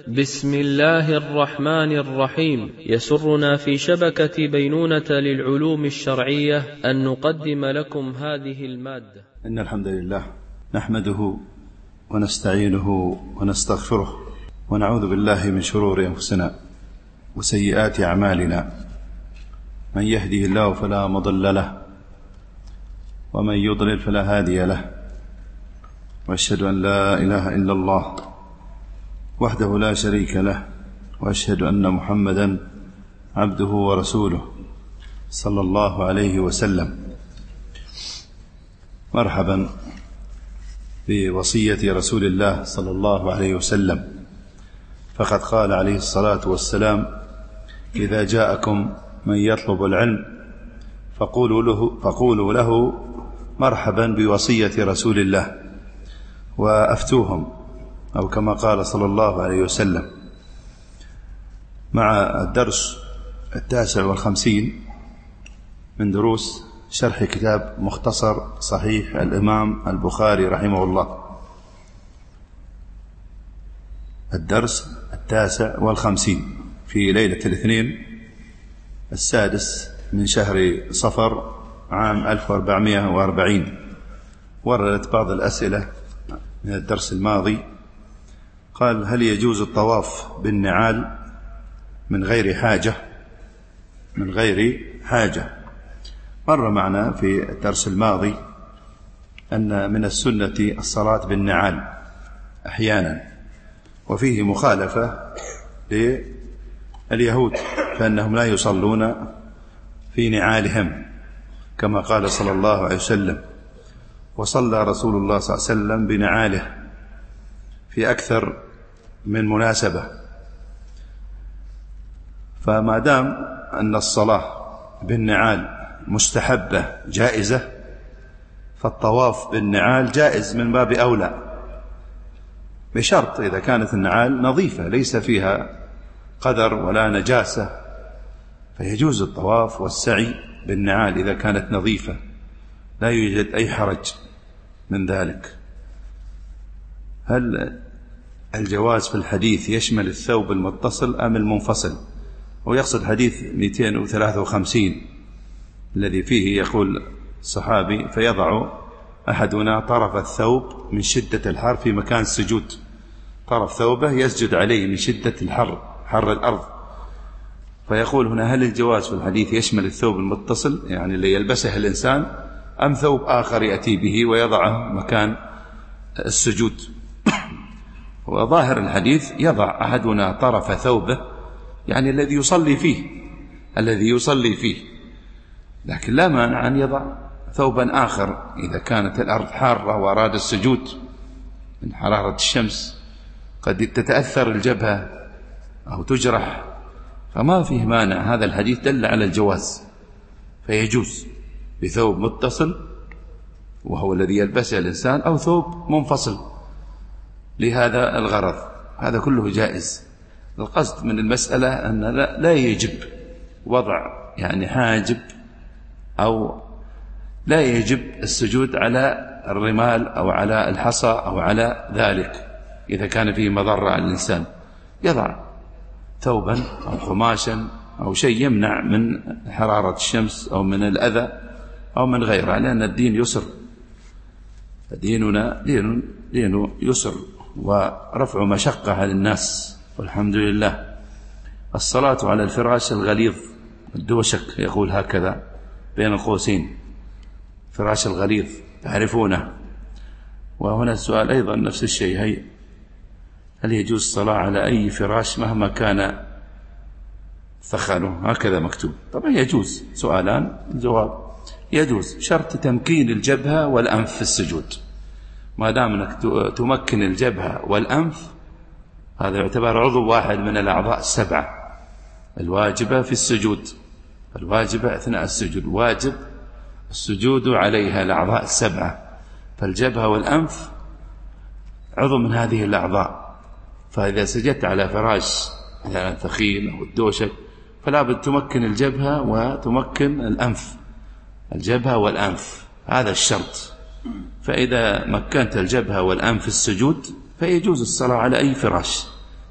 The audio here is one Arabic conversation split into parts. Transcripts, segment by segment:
بسم الله الرحمن الرحيم. يسرنا في شبكة بينونة للعلوم الشرعية أن نقدم لكم هذه المادة. إن الحمد لله نحمده ونستعينه ونستغفره ونعوذ بالله من شرور أنفسنا وسيئات أعمالنا، من يهده الله فلا مضل له ومن يضلل فلا هادي له، وأشهد أن لا إله إلا الله وحده لا شريك له، وأشهد أن محمدا عبده ورسوله صلى الله عليه وسلم. مرحبا بوصية رسول الله صلى الله عليه وسلم، فقد قال عليه الصلاة والسلام: إذا جاءكم من يطلب العلم فقولوا له مرحبا بوصية رسول الله وأفتوهم، أو كما قال صلى الله عليه وسلم. مع الدرس 59 من دروس شرح كتاب مختصر صحيح الإمام البخاري رحمه الله، الدرس 59 في ليلة الاثنين 6 من شهر صفر عام 1440. وردت بعض الأسئلة من الدرس الماضي. قال: هل يجوز الطواف بالنعال من غير حاجة؟ من غير حاجة. مر معنا في الدرس الماضي أن من السنة الصلاة بالنعال أحيانا، وفيه مخالفة لليهود فإنهم لا يصلون في نعالهم كما قال صلى الله عليه وسلم. وصلى رسول الله صلى الله عليه وسلم بنعاله في أكثر من مناسبة. فما دام أن الصلاة بالنعال مستحبة جائزة، فالطواف بالنعال جائز من باب أولى، بشرط إذا كانت النعال نظيفة ليس فيها قدر ولا نجاسة، فيجوز الطواف والسعي بالنعال إذا كانت نظيفة، لا يوجد أي حرج من ذلك. هل الجواز في الحديث يشمل الثوب المتصل أم المنفصل؟ ويقصد حديث 253 الذي فيه يقول الصحابي: فيضع أحدنا طرف الثوب من شدة الحر في مكان السجود، طرف ثوبه يسجد عليه من شدة حر الأرض. فيقول هنا: هل الجواز في الحديث يشمل الثوب المتصل يعني اللي يلبسه الإنسان، أم ثوب آخر يأتي به ويضعه مكان السجود؟ وظاهر الحديث: يضع أحدنا طرف ثوبه، يعني الذي يصلي فيه، لكن لا مانع أن يضع ثوبا آخر إذا كانت الأرض حارة وأراد السجود من حرارة الشمس، قد تتأثر الجبهة أو تجرح، فما فيه مانع. هذا الحديث دل على الجواز، فيجوز بثوب متصل وهو الذي يلبسه الإنسان، أو ثوب منفصل لهذا الغرض، هذا كله جائز. القصد من المسألة أن لا يجب وضع يعني حاجب، أو لا يجب السجود على الرمال أو على الحصى أو على ذلك إذا كان فيه مضرة على الإنسان. يضع ثوبا أو قماشا أو شيء يمنع من حرارة الشمس أو من الأذى أو من غيره، لأن الدين يسر، ديننا دين يسر ورفع مشقة على الناس، والحمد لله. الصلاة على الفراش الغليظ الدوشك، يقول هكذا بين قوسين، فراش الغليظ تعرفونه. وهنا السؤال أيضا نفس الشيء: هل يجوز الصلاة على أي فراش مهما كان ثخانه؟ هكذا مكتوب. طبعا يجوز. سؤالان، الجواب: يجوز، شرط تمكين الجبهة والأنف في السجود. ما دام أنك تمكن الجبهة والأنف، هذا يعتبر عضو واحد من الأعضاء السبعة الواجبة في السجود، الواجبة أثناء السجود، واجب السجود عليها الأعضاء السبعة، فالجبهة والأنف عضو من هذه الأعضاء. فإذا سجدت على فراش مثلا ثخين أو الدوشك، فلا بد تمكن الجبهة وتمكن الأنف، الجبهة والأنف، هذا الشرط. فإذا مكنت الجبهة والأنف في السجود فيجوز الصلاة على أي فراش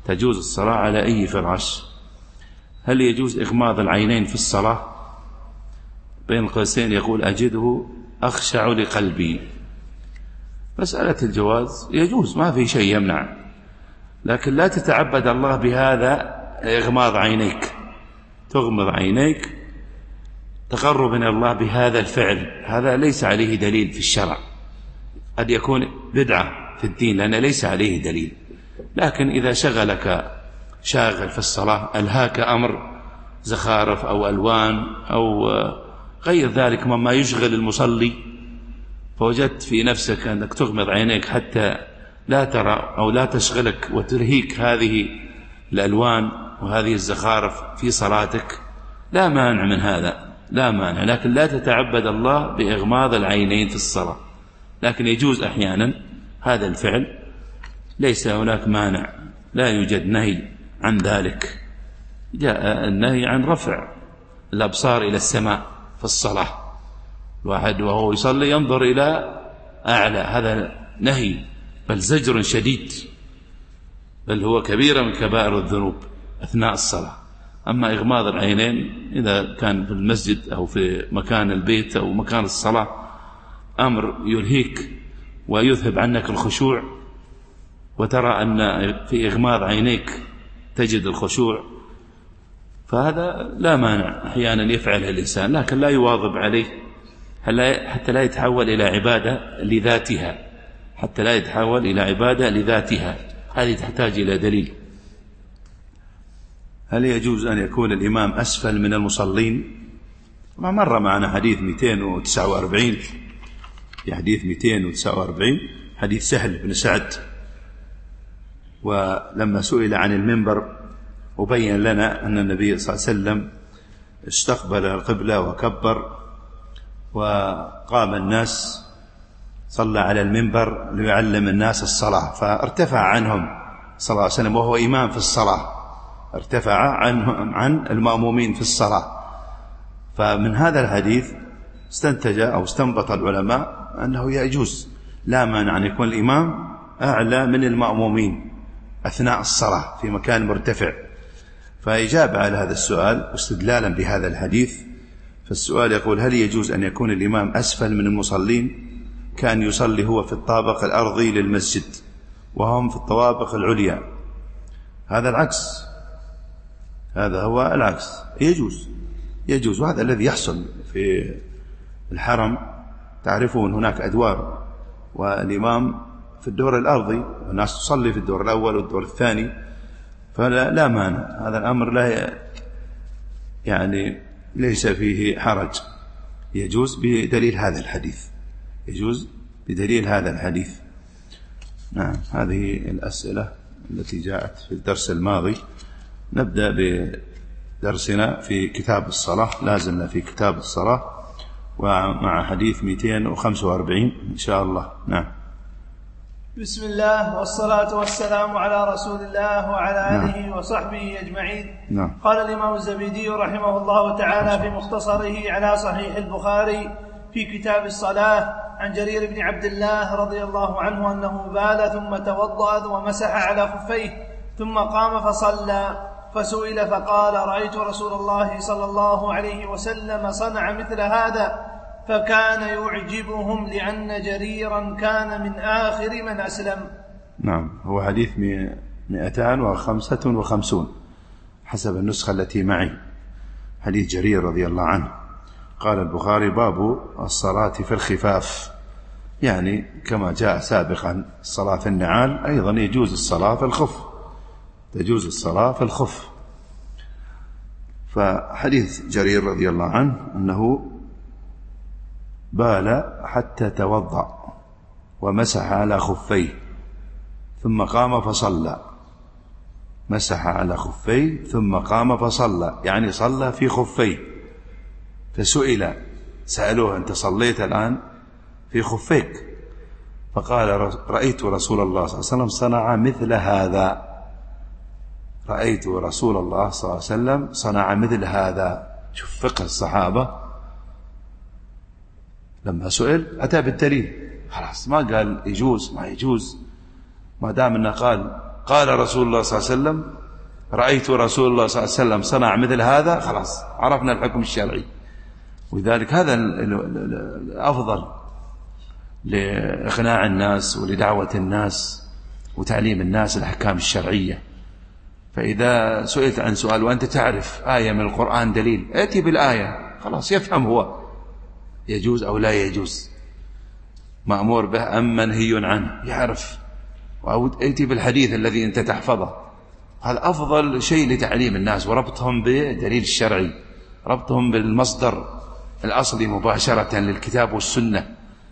تجوز الصلاة على أي فراش. هل يجوز إغماض العينين في الصلاة؟ بين قوسين يقول أجده أخشع لقلبي. مسألة الجواز يجوز، ما في شيء يمنع، لكن لا تتعبد الله بهذا إغماض عينيك، تغمض عينيك تقرب من الله بهذا الفعل، هذا ليس عليه دليل في الشرع، قد يكون بدعة في الدين لأنه ليس عليه دليل. لكن إذا شغلك شاغل في الصلاة، ألهاك أمر زخارف أو ألوان أو غير ذلك مما يشغل المصلي، فوجدت في نفسك أنك تغمض عينيك حتى لا ترى أو لا تشغلك وتلهيك هذه الألوان وهذه الزخارف في صلاتك، لا مانع من هذا، لا مانع، لكن لا تتعبد الله بإغماض العينين في الصلاة. لكن يجوز أحيانا هذا الفعل، ليس هناك مانع، لا يوجد نهي عن ذلك. جاء النهي عن رفع الأبصار إلى السماء في الصلاة، الواحد وهو يصلي ينظر إلى أعلى، هذا نهي بل زجر شديد، بل هو كبيرة من كبائر الذنوب أثناء الصلاة. أما إغماض العينين إذا كان في المسجد أو في مكان البيت أو مكان الصلاة أمر يلهيك ويذهب عنك الخشوع، وترى أن في إغماض عينيك تجد الخشوع، فهذا لا مانع أحيانا يفعله الإنسان، لكن لا يواظب عليه حتى لا يتحول إلى عبادة لذاتها، حتى لا يتحول إلى عبادة لذاتها، هذه تحتاج إلى دليل. هل يجوز أن يكون الإمام أسفل من المصلين؟ ما مر معنا حديث 249، في حديث 249 حديث سهل بن سعد، ولما سئل عن المنبر وبين لنا أن النبي صلى الله عليه وسلم استقبل القبلة وكبر، وقام الناس صلى على المنبر ليعلم الناس الصلاة، فارتفع عنهم صلى الله عليه وسلم وهو إمام في الصلاة، ارتفع عن المأمومين في الصلاة. فمن هذا الحديث استنتج أو استنبط العلماء أنه يجوز، لا مانع أن يكون الإمام أعلى من المأمومين أثناء الصلاة في مكان مرتفع. فإجابة على هذا السؤال واستدلالا بهذا الحديث، فالسؤال يقول: هل يجوز أن يكون الإمام أسفل من المصلين كان يصلي هو في الطابق الأرضي للمسجد وهم في الطوابق العليا؟ هذا العكس، هذا هو العكس، يجوز، وهذا الذي يحصل في الحرم. تعرفون هناك أدوار، والإمام في الدور الأرضي والناس تصلي في الدور الأول والدور الثاني، فلا مانع، هذا الأمر لا ليس فيه حرج، يجوز بدليل هذا الحديث، يجوز بدليل هذا الحديث. نعم، هذه الأسئلة التي جاءت في الدرس الماضي. نبدأ بدرسنا في كتاب الصلاة، لازلنا في كتاب الصلاة ومع حديث 245 إن شاء الله. نعم. بسم الله والصلاة والسلام على رسول الله وعلى آله وصحبه أجمعين. نعم. قال الإمام الزبيدي رحمه الله تعالى في مختصره على صحيح البخاري في كتاب الصلاة عن جرير بن عبد الله رضي الله عنه أنه بال ثم توضأ ومسح على خفيه ثم قام فصلى، فسئل فقال: رأيت رسول الله صلى الله عليه وسلم صنع مثل هذا، فكان يعجبهم لأن جريرا كان من آخر من أسلم. نعم، هو حديث 255 حسب النسخة التي معي، حديث جرير رضي الله عنه. قال البخاري: باب الصلاة في الخفاف، يعني كما جاء سابقا الصلاة في النعال أيضا يجوز الصلاة في الخف، تجوز الصلاة في الخف. فحديث جرير رضي الله عنه أنه بال حتى توضأ ومسح على خفيه ثم قام فصلى، مسح على خفيه ثم قام فصلى، يعني صلى في خفيه. سألوه: أنت صليت الآن في خفيك؟ فقال: رأيت رسول الله صلى الله عليه وسلم صنع مثل هذا، رأيت رسول الله صلى الله عليه وسلم صنع مثل هذا. شوف فقه الصحابة، لما سئل أتى بالدليل، خلاص ما قال يجوز ما يجوز، ما دام أنه قال قال رسول الله صلى الله عليه وسلم رأيت رسول الله صلى الله عليه وسلم صنع مثل هذا، خلاص عرفنا الحكم الشرعي. ولذلك هذا الأفضل لإقناع الناس ولدعوة الناس وتعليم الناس الأحكام الشرعية. فإذا سئلت عن سؤال وأنت تعرف آية من القرآن دليل، ائتي بالآية، خلاص يفهم هو يجوز أو لا يجوز، مأمور به أم منهي عنه، يعرف. أو ائتي بالحديث الذي أنت تحفظه. هذا أفضل شيء لتعليم الناس وربطهم بدليل الشرعي، ربطهم بالمصدر الأصلي مباشرة للكتاب والسنة.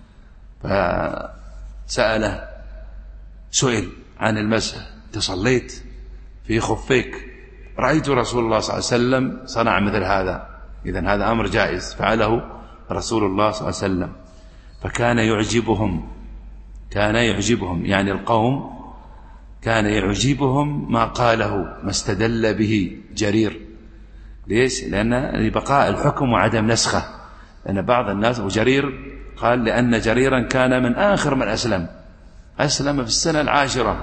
فسأله سئل عن المسح، تصليت في خفيك، رأيت رسول الله صلى الله عليه وسلم صنع مثل هذا، إذن هذا أمر جائز فعله رسول الله صلى الله عليه وسلم. فكان يعجبهم يعني القوم كان يعجبهم ما قاله، ما استدل به جرير. ليش؟ لأن لبقاء الحكم وعدم نسخه. لأن بعض الناس، وجرير قال لأن جريرا كان من آخر من أسلم في السنة 10.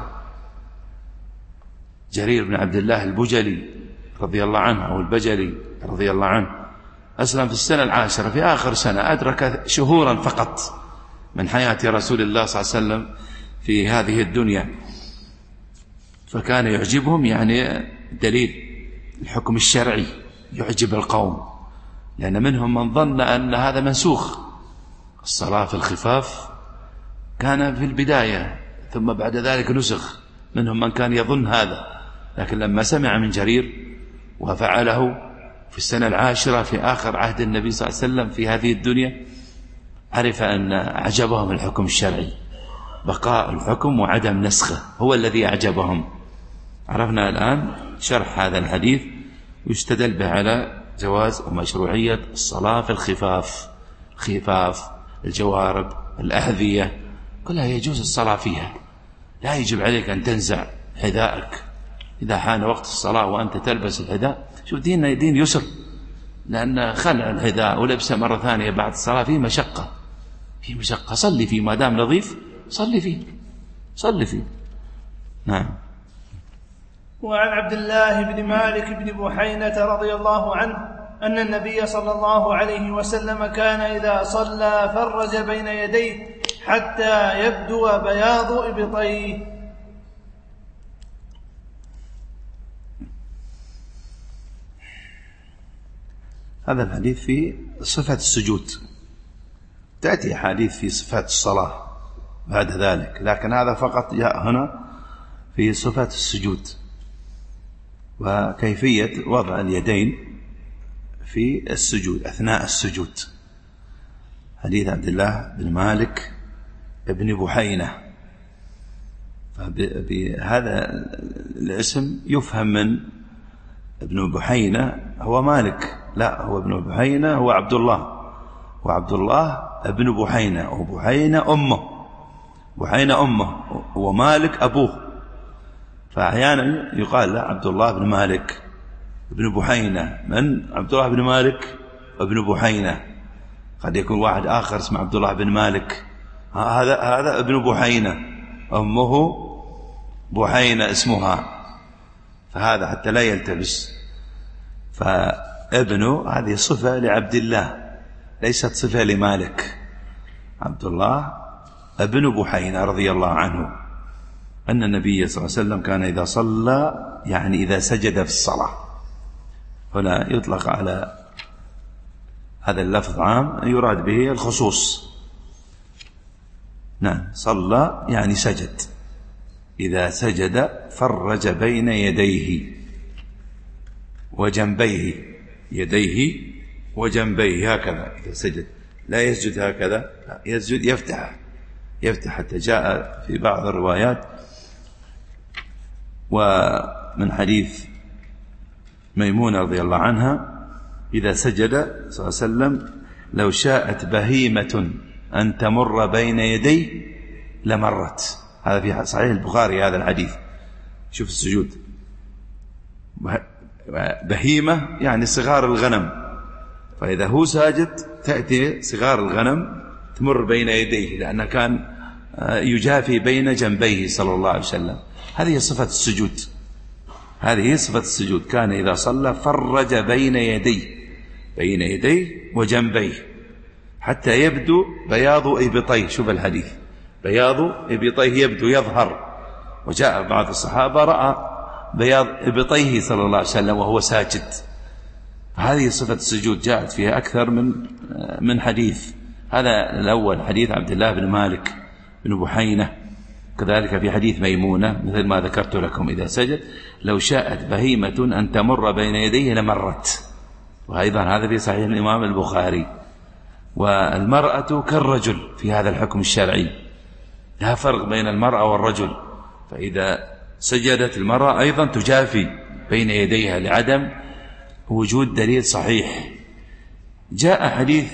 جرير بن عبد الله البجلي رضي الله عنه أو البجلي رضي الله عنه أسلم في السنة 10 في آخر سنة، أدرك شهورا فقط من حياة رسول الله صلى الله عليه وسلم في هذه الدنيا. فكان يعجبهم يعني دليل الحكم الشرعي يعجب القوم، لأن منهم من ظن أن هذا منسوخ. الصلاة في الخفاف كان في البداية ثم بعد ذلك نسخ، منهم من كان يظن هذا، لكن لما سمع من جرير وفعله في السنة 10 في آخر عهد النبي صلى الله عليه وسلم في هذه الدنيا، عرف أن أعجبهم الحكم الشرعي، بقاء الحكم وعدم نسخه هو الذي أعجبهم. عرفنا الآن شرح هذا الحديث، ويستدل به على جواز ومشروعية الصلاة في الخفاف، الجوارب، الأحذية، كلها يجوز الصلاة فيها. لا يجب عليك أن تنزع حذائك إذا حان وقت الصلاة وأنت تلبس الحذاء. شوف ديننا دين يسر، لأن خلع الحذاء ولبسه مرة ثانية بعد الصلاة فيه مشقة. صلي فيه ما دام نظيف، صلي فيه. نعم. وعن عبد الله بن مالك بن بحينة رضي الله عنه أن النبي صلى الله عليه وسلم كان إذا صلى فرج بين يديه حتى يبدو بياض إبطيه. هذا الحديث في صفة السجود، تأتي حديث في صفة الصلاة بعد ذلك، لكن هذا فقط جاء هنا في صفة السجود وكيفية وضع اليدين في السجود أثناء السجود. حديث عبد الله بن مالك ابن بحينة. بهذا الاسم يفهم من ابن بحينة هو مالك، لا، هو ابن بحينة هو عبد الله، وعبد الله ابن بحينة، وبحينة أمه، ومالك أبوه. فأحيانا يقال له عبد الله بن مالك ابن بحينة، من عبد الله بن مالك ابن بحينة. قد يكون واحد آخر اسمه عبد الله بن مالك، هذا ابن بحينة، أمه بحينة اسمها، فهذا حتى لا يلتبس. فابنه هذه صفة لعبد الله، ليست صفة لمالك. عبد الله ابن بحينة رضي الله عنه أن النبي صلى الله عليه وسلم كان إذا صلى يعني إذا سجد في الصلاة، هنا يطلق على هذا اللفظ عام يراد به الخصوص. نعم، صلى يعني سجد، إذا سجد فرج بين يديه وجنبيه، يديه وجنبيه هكذا. إذا سجد لا يسجد هكذا، لا يسجد يفتح حتى جاء في بعض الروايات. ومن حديث ميمونة رضي الله عنها إذا سجد صلى الله عليه وسلم لو شاءت بهيمة أن تمر بين يديه لمرت. هذا في صحيح البخاري هذا الحديث. شوف السجود، بهيمة يعني صغار الغنم، فإذا هو ساجد تأتي صغار الغنم تمر بين يديه، لأنه كان يجافي بين جنبيه صلى الله عليه وسلم. هذه صفة السجود، هذه صفة السجود. كان إذا صلى فرج بين يديه وجنبيه حتى يبدو بياض إبطيه. شوف الحديث، بياض إبطيه يبدو، يظهر. وجاء بعض الصحابة رأى بياض إبطيه صلى الله عليه وسلم وهو ساجد. هذه صفة السجود جاءت فيها أكثر من حديث. هذا الأول حديث عبد الله بن مالك بن بحينة، كذلك في حديث ميمونة مثل ما ذكرت لكم: إذا سجد لو شاءت بهيمة أن تمر بين يديه لمرت. وأيضا هذا في صحيح الإمام البخاري. والمرأة كالرجل في هذا الحكم الشرعي، لا فرق بين المرأة والرجل. فإذا سجدت المرأة أيضا تجافي بين يديها لعدم وجود دليل صحيح. جاء حديث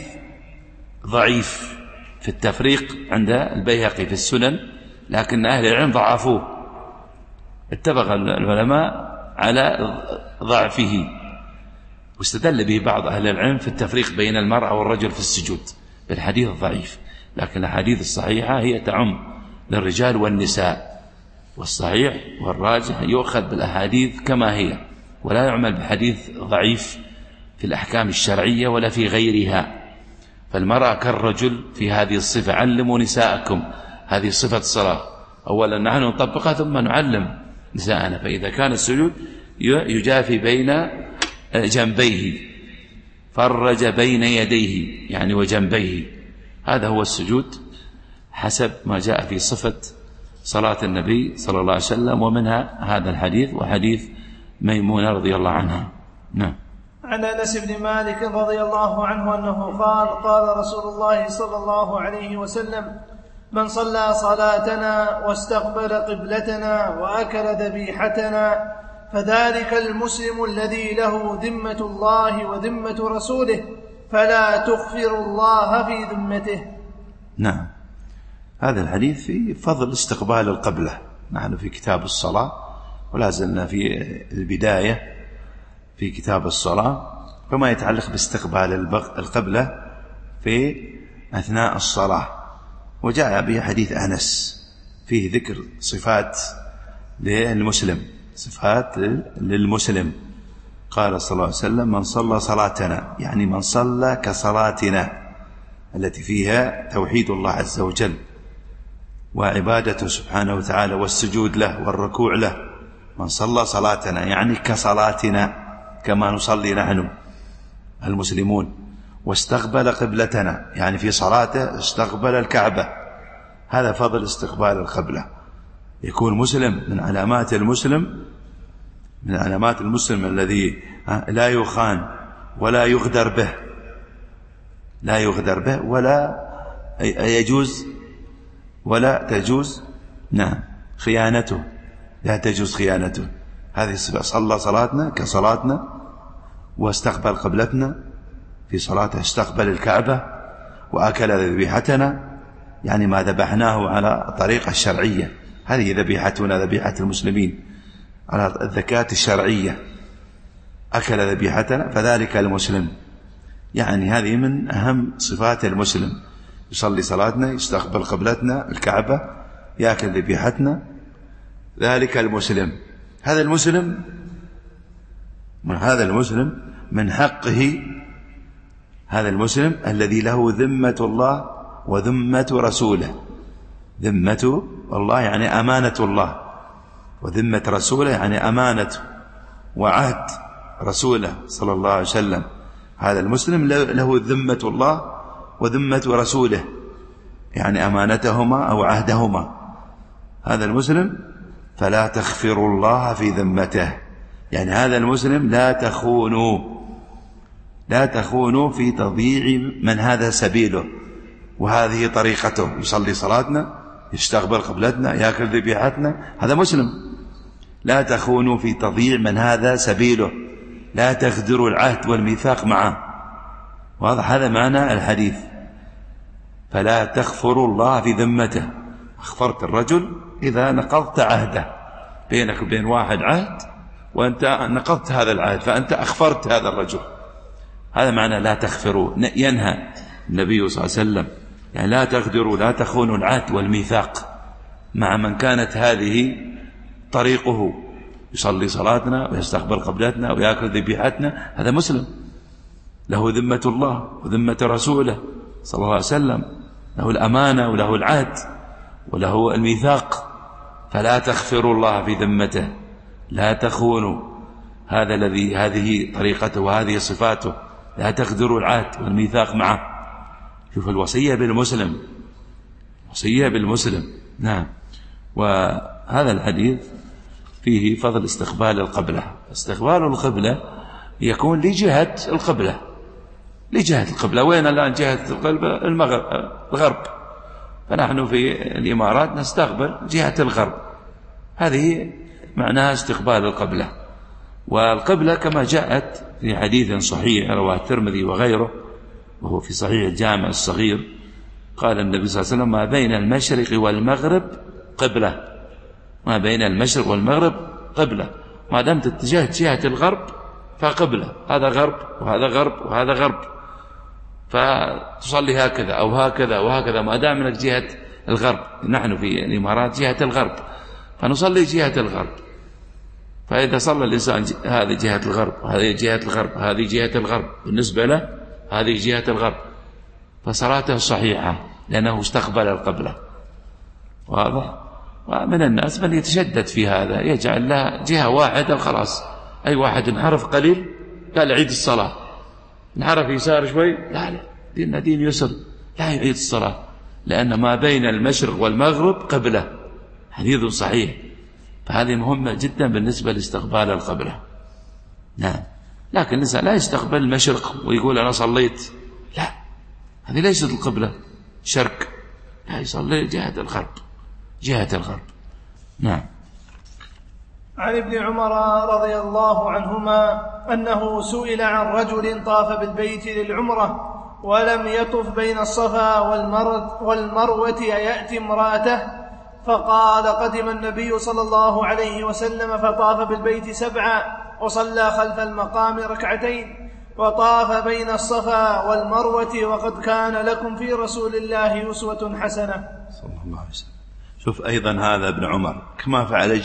ضعيف في التفريق عند البيهقي في السنن، لكن أهل العلم ضعفوه، اتفق العلماء على ضعفه، واستدل به بعض أهل العلم في التفريق بين المرأة والرجل في السجود بالحديث الضعيف. لكن الحديث الصحيحة هي تعم للرجال والنساء، والصحيح والراجح يؤخذ بالأحاديث كما هي، ولا يعمل بحديث ضعيف في الأحكام الشرعية ولا في غيرها. فالمرأة كالرجل في هذه الصفة. علموا نساءكم، هذه صفة الصلاة. أولا نحن نطبقها ثم نعلم نساءنا. فإذا كان السجود يجافي بين جنبيه، فرج بين يديه يعني وجنبيه، هذا هو السجود حسب ما جاء في صفة صلاة النبي صلى الله عليه وسلم، ومنها هذا الحديث وحديث ميمونة رضي الله عنها. نعم. عن أنس بن مالك رضي الله عنه أنه قال: قال رسول الله صلى الله عليه وسلم: من صلى صلاتنا واستقبل قبلتنا وأكل ذبيحتنا فذلك المسلم الذي له ذمة الله وذمة رسوله فلا تغفر الله في ذمته. نعم. هذا الحديث في فضل استقبال القبلة. نحن في كتاب الصلاة ولا زلنا في البداية في كتاب الصلاة، فما يتعلق باستقبال القبلة في أثناء الصلاة. وجاء به حديث أنس فيه ذكر صفات للمسلم، صفات للمسلم. قال صلى الله عليه وسلم: من صلى صلاتنا، يعني من صلى كصلاتنا التي فيها توحيد الله عز وجل وعبادته سبحانه وتعالى والسجود له والركوع له. من صلى صلاتنا يعني كصلاتنا كما نصلي نحن المسلمون. واستقبل قبلتنا يعني في صلاته استقبل الكعبة. هذا فضل استقبال القبلة. يكون مسلم من علامات المسلم، من علامات المسلم الذي لا يخان ولا يغدر به، لا يغدر به ولا يجوز ولا تجوز خيانته، لا تجوز خيانته. هذه صلى صلاتنا كصلاتنا واستقبل قبلتنا في صلاته، استقبل الكعبة وأكل ذبيحتنا يعني ما ذبحناه على الطريقة الشرعية. هذه ذبيحتنا، ذبيحة المسلمين على الذكاة الشرعية. أكل ذبيحتنا فذلك المسلم، يعني هذه من أهم صفات المسلم. يصلي صلاتنا، يستقبل قبلتنا الكعبة، يأكل ذبيحتنا، ذلك المسلم. هذا المسلم من حقه، هذا المسلم الذي له ذمة الله وذمة رسوله. ذمة الله يعني أمانة الله، وذمة رسوله يعني أمانته وعهد رسوله صلى الله عليه وسلم. هذا المسلم له ذمة الله وذمة رسوله، يعني أمانتهما أو عهدهما. هذا المسلم فلا تخفروا الله في ذمته، يعني هذا المسلم لا تخونوا في تضييع من هذا سبيله وهذه طريقته. يصلي صلاتنا، يستقبل قبلتنا، يأكل ذبيحتنا، هذا مسلم. لا تخونوا في تضييع من هذا سبيله، لا تغدروا العهد والميثاق معه. واضح هذا معنى الحديث. فلا تخفروا الله في ذمته. أخفرت الرجل إذا نقضت عهده، بينك وبين واحد عهد وأنت نقضت هذا العهد فأنت أخفرت هذا الرجل. هذا معنى لا تخفروا. ينهى النبي صلى الله عليه وسلم يعني لا تغدروا، لا تخونوا العهد والميثاق مع من كانت هذه طريقه يصلي صلاتنا ويستقبل قبلتنا ويأكل ذبيحتنا، هذا مسلم له ذمة الله وذمة رسوله صلى الله عليه وسلم، له الأمانة وله العهد وله الميثاق، فلا تغفروا الله في ذمته، لا تخونوا، هذه طريقته وهذه صفاته، لا تغدروا العهد والميثاق معه. شوف الوصية بالمسلم، وصية بالمسلم. نعم. وهذا الحديث فيه فضل استقبال القبلة. استقبال القبلة يكون لجهة القبلة، لجهة القبلة. وين الآن جهة القبلة؟ الغرب، فنحن في الإمارات نستقبل جهة الغرب، هذه معناها استقبال القبلة. والقبلة كما جاءت في حديث صحيح رواه الترمذي وغيره، وهو في صحيح الجامع الصغير، قال النبي صلى الله عليه وسلم: ما بين المشرق والمغرب قبلة، ما بين المشرق والمغرب قبلة، ما دامت اتجهت جهة الغرب فقبلة، هذا غرب وهذا غرب وهذا غرب، فتصلي هكذا أو هكذا وهكذا ما دام انك جهة الغرب. نحن في الإمارات جهة الغرب، فنصلي جهة الغرب. فإذا صلى الإنسان هذه جهة الغرب وهذه جهة الغرب هذه جهة الغرب، بالنسبة له هذه جهة الغرب، فصلاته صحيحة لأنه استقبل القبلة. واضح؟ ومن الناس من يتشدد في هذا، يجعل لها جهة واحدة خلاص. أي واحد انحرف قليل قال عيد الصلاة، انحرف يسار شوي، لا ديننا دين يسر، لا يعيد الصلاة، لأن ما بين المشرق والمغرب قبلة، حديث صحيح. فهذه مهمة جدا بالنسبة لاستقبال القبلة. نعم. لكن الإنسان لا يستقبل المشرق ويقول أنا صليت، لا، هذه ليست القبلة شرق، لا، يصلي جهة الغرب، جهة الغرب. نعم. عن ابن عمر رضي الله عنهما أنه سئل عن رجل طاف بالبيت للعمرة ولم يطف بين الصفا والمروة أيأتي امرأته؟ فقال: قدم النبي صلى الله عليه وسلم فطاف بالبيت 7 وصلى خلف المقام 2 وطاف بين الصفا والمروة وقد كان لكم في رسول الله أسوة حسنة. صلى الله عليه وسلم. شوف أيضا هذا ابن عمر كما فعل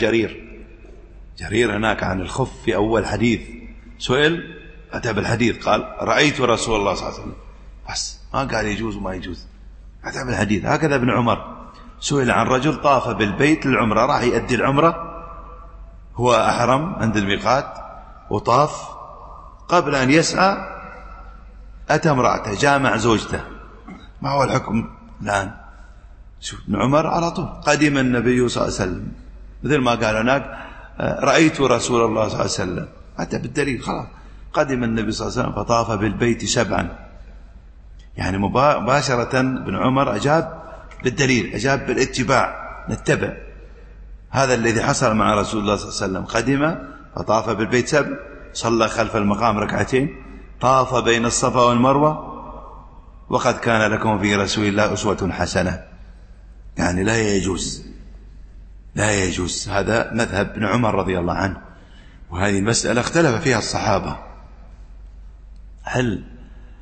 جرير هناك عن الخف في أول حديث، سئل أتى بالحديث قال: رأيت رسول الله صلى الله عليه وسلم، بس ما قال يجوز وما يجوز، أتى بالحديث. هكذا ابن عمر سئل عن رجل طاف بالبيت للعمرة، راح يؤدي العمرة، هو أحرم عند الميقات وطاف، قبل أن يسعى أتى امرأته، جامع زوجته، ما هو الحكم الآن؟ شوف ابن عمر على طول قدم النبي صلى الله عليه وسلم، مثل ما قال هناك رأيت رسول الله صلى الله عليه وسلم، أتى بالدليل خلاص. قدم النبي صلى الله عليه وسلم فطاف بالبيت 7، يعني مباشرة ابن عمر أجاب بالدليل، أجاب بالاتباع، نتبع. هذا الذي حصل مع رسول الله صلى الله عليه وسلم، قدم فطاف بالبيت 7، صلى خلف المقام 2، طاف بين الصفا والمروة، وقد كان لكم في رسول الله أسوة حسنة. يعني لا يجوز، هذا مذهب ابن عمر رضي الله عنه. وهذه المسألة اختلف فيها الصحابة، هل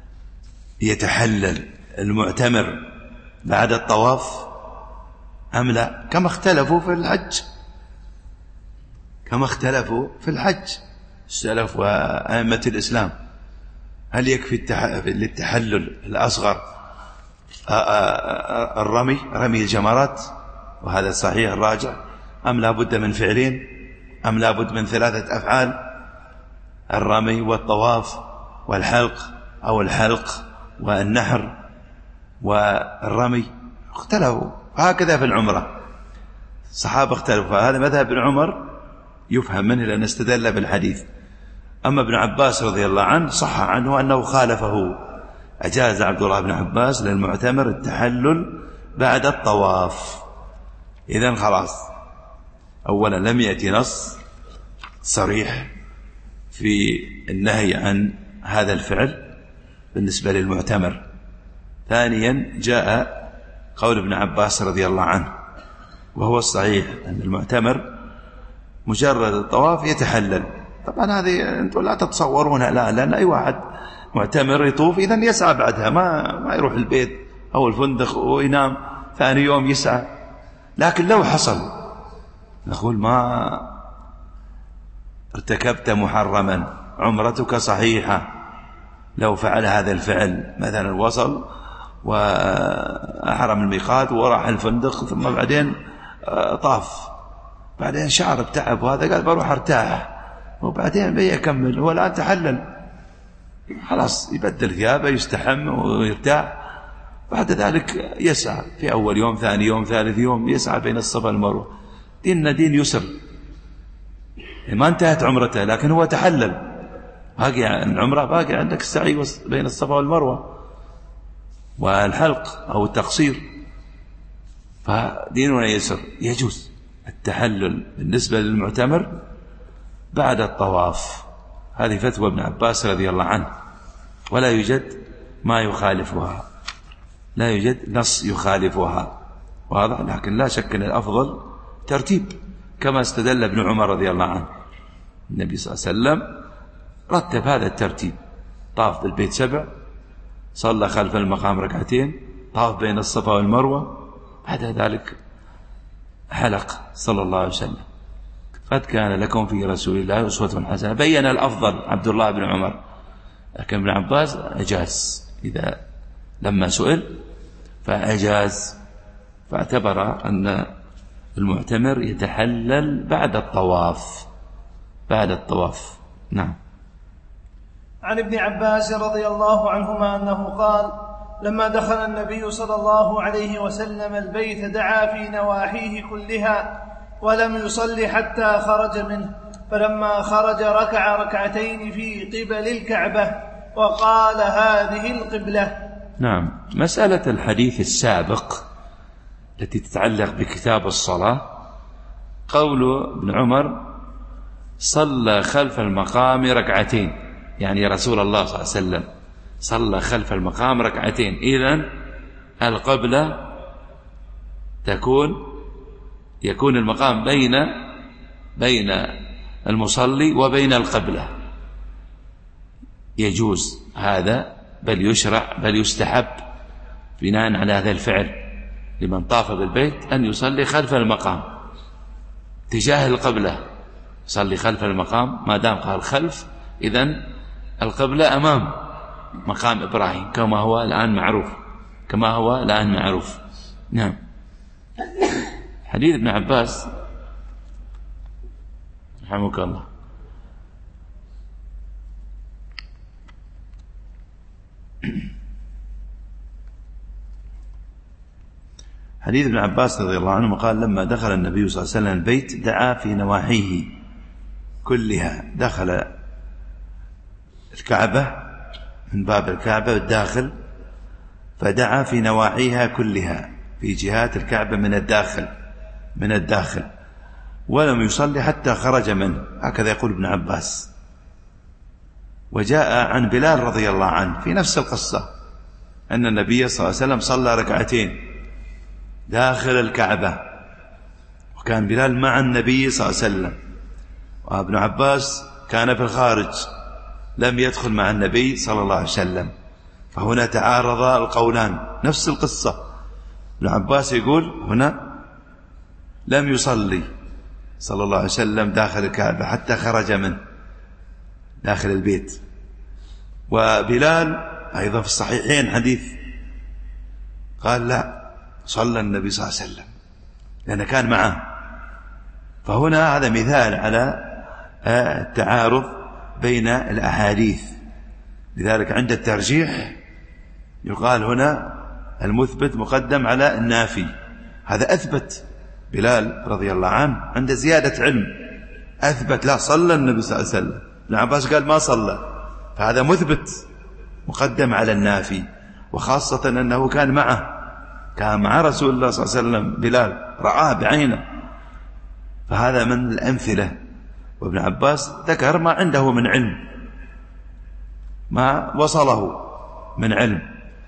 يتحلل المعتمر بعد الطواف أم لا؟ كما اختلفوا في الحج، السلف وأئمة الإسلام، هل يكفي للتحلل الأصغر رمي الجمرات، وهذا الصحيح الراجع، أم لا بد من فعلين، أم لا بد من 3 أفعال، الرمي والطواف والحلق، أو الحلق والنحر والرمي؟ اختلفوا. هكذا في العمرة الصحابة اختلفوا. هذا مذهب ابن عمر يفهم منه لأن استدل بالحديث. أما ابن عباس رضي الله عنه صح عنه أنه خالفه، أجاز عبد الله بن عباس للمعتمر التحلل بعد الطواف. إذن خلاص، أولا لم يأتي نص صريح في النهي عن هذا الفعل بالنسبة للمعتمر. ثانيا جاء قول ابن عباس رضي الله عنه، وهو الصحيح أن المعتمر مجرد الطواف يتحلل. طبعا هذه أنتم لا تتصورونها، لا، لأن أي واحد معتمر يطوف إذن يسعى بعدها، ما يروح البيت أو الفندق وينام، ثاني يوم يسعى. لكن لو حصل نقول ما ارتكبت محرما، عمرتك صحيحة. لو فعل هذا الفعل مثلا وصل وأحرم الميقات وراح الفندق ثم بعدين طاف، بعدين شعر بتعب وهذا قال بروح ارتاح وبعدين بيكمل، هو الآن تحلل خلاص يبدل ثيابه يستحم ويرتاح، بعد ذلك يسعى في أول يوم ثاني يوم ثالث يوم يسعى بين الصفا والمروة. ديننا دين يسر، ما انتهت عمرته لكن هو تحلل، باقي العمرة باقي عندك السعي بين الصفا والمروة والحلق أو التقصير، فديننا يسر. يجوز التحلل بالنسبة للمعتمر بعد الطواف، هذه فتوى ابن عباس رضي الله عنه، ولا يوجد ما يخالفها، لا يوجد نص يخالفها، واضح. لكن لا شك أن الأفضل ترتيب كما استدل ابن عمر رضي الله عنه، النبي صلى الله عليه وسلم رتب هذا الترتيب، طاف بالبيت 7، صلى خلف المقام ركعتين، طاف بين الصفا والمروة، بعد ذلك حلق صلى الله عليه وسلم. قد كان لكم في رسول الله أسوة حسنة. بين الأفضل عبد الله بن عمر، لكن ابن عباس أجاز، إذا لما سئل فأجاز، فاعتبر أن المعتمر يتحلل بعد الطواف، بعد الطواف. نعم. عن ابن عباس رضي الله عنهما أنه قال: لما دخل النبي صلى الله عليه وسلم البيت دعا في نواحيه كلها ولم يصلي حتى خرج منه، فلما خرج ركع ركعتين في قبل الكعبة وقال: هذه القبلة. نعم. مسألة الحديث السابق التي تتعلق بكتاب الصلاة، قول ابن عمر: صلى خلف المقام ركعتين، يعني رسول الله صلى الله عليه وسلم صلى خلف المقام ركعتين، إذن القبلة يكون المقام بين المصلي وبين القبلة. يجوز هذا، بل يشرع، بل يستحب بناء على هذا الفعل لمن طاف بالبيت أن يصلي خلف المقام تجاه القبلة، يصلي خلف المقام، ما دام قال خلف إذن القبلة أمام مقام إبراهيم كما هو الآن معروف. نعم. حديث ابن عباس رحمك الله، حديث ابن عباس رضي الله عنه قال: لما دخل النبي صلى الله عليه وسلم البيت دعا في نواحيه كلها، دخل الكعبة من باب الكعبة الداخل، فدعا في نواحيها كلها، في جهات الكعبة من الداخل، ولم يصلي حتى خرج منه، هكذا يقول ابن عباس. وجاء عن بلال رضي الله عنه في نفس القصة أن النبي صلى الله عليه وسلم صلى ركعتين داخل الكعبة، وكان بلال مع النبي صلى الله عليه وسلم، وابن عباس كان في الخارج لم يدخل مع النبي صلى الله عليه وسلم، فهنا تعارض القولان، نفس القصة. ابن عباس يقول هنا لم يصلي صلى الله عليه وسلم داخل الكعبة حتى خرج من داخل البيت، وبلال أيضا في الصحيحين حديث قال لا، صلى النبي صلى الله عليه وسلم لأنه كان معه. فهنا هذا مثال على التعارض بين الأحاديث، لذلك عند الترجيح يقال هنا المثبت مقدم على النافي. هذا أثبت بلال رضي الله عنه عند زيادة علم، أثبت لا، صلى النبي صلى الله عليه وسلم. ابن عباس قال ما صلى، فهذا مثبت مقدم على النافي، وخاصة أنه كان مع رسول الله صلى الله عليه وسلم بلال، رآه بعينه، فهذا من الأمثلة. وابن عباس ذكر ما عنده من علم، ما وصله من علم،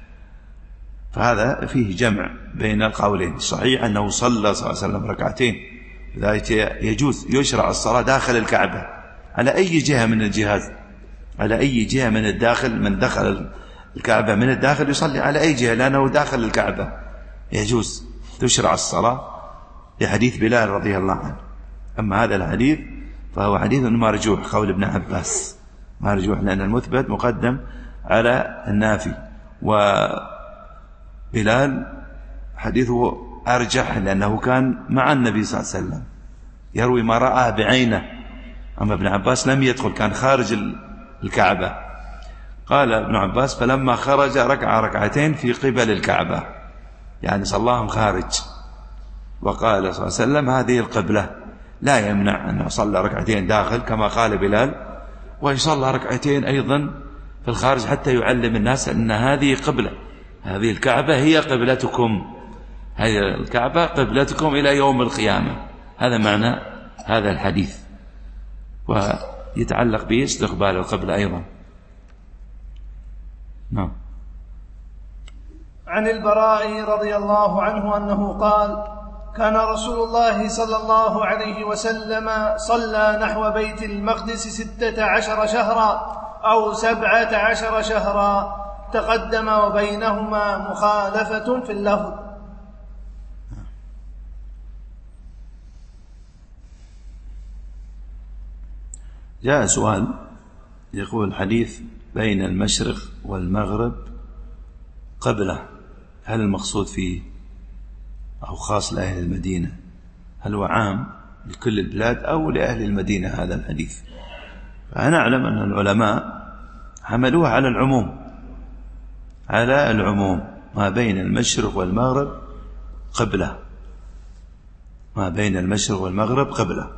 فهذا فيه جمع بين القولين. الصحيح أنه صلى صلى الله عليه وسلم ركعتين، لذلك يجوز يشرع الصلاة داخل الكعبة على أي جهة من الجهات، على أي جهة من الداخل، من دخل الكعبة من الداخل يصلي على أي جهة لأنه داخل الكعبة، يجوز تشرع الصلاة لحديث بلال رضي الله عنه. أما هذا الحديث فهو حديث مرجوح، قول ابن عباس مرجوح، لأن المثبت مقدم على النافي. وبلال حديثه أرجح لأنه كان مع النبي صلى الله عليه وسلم يروي ما رأى بعينه، أما ابن عباس لم يدخل، كان خارج الكعبة. قال ابن عباس فلما خرج ركع ركعتين في قبل الكعبة، يعني صلاهم خارج. وقال صلى الله عليه وسلم هذه القبلة، لا يمنع أنه صلى ركعتين داخل كما قال بلال، ويصلى ركعتين أيضا في الخارج حتى يعلم الناس أن هذه قبلة، هذه الكعبة هي قبلتكم، هذه الكعبة قبلتكم إلى يوم القيامة. هذا معنى هذا الحديث، ويتعلق به استقبال القبلة أيضا. نعم. عن البراء رضي الله عنه أنه قال كان رسول الله صلى الله عليه وسلم صلى نحو بيت المقدس 16 شهرا أو 17 شهرا، تقدم وبينهما مخالفة في اللفظ. جاء سؤال يقول الحديث بين المشرق والمغرب قبلة، هل المقصود فيه أو خاص لأهل المدينة؟ هل هو عام لكل البلاد أو لأهل المدينة هذا الحديث؟ فأنا أعلم أن العلماء حملوها على العموم، على العموم، ما بين المشرق والمغرب قبلة، ما بين المشرق والمغرب قبلة.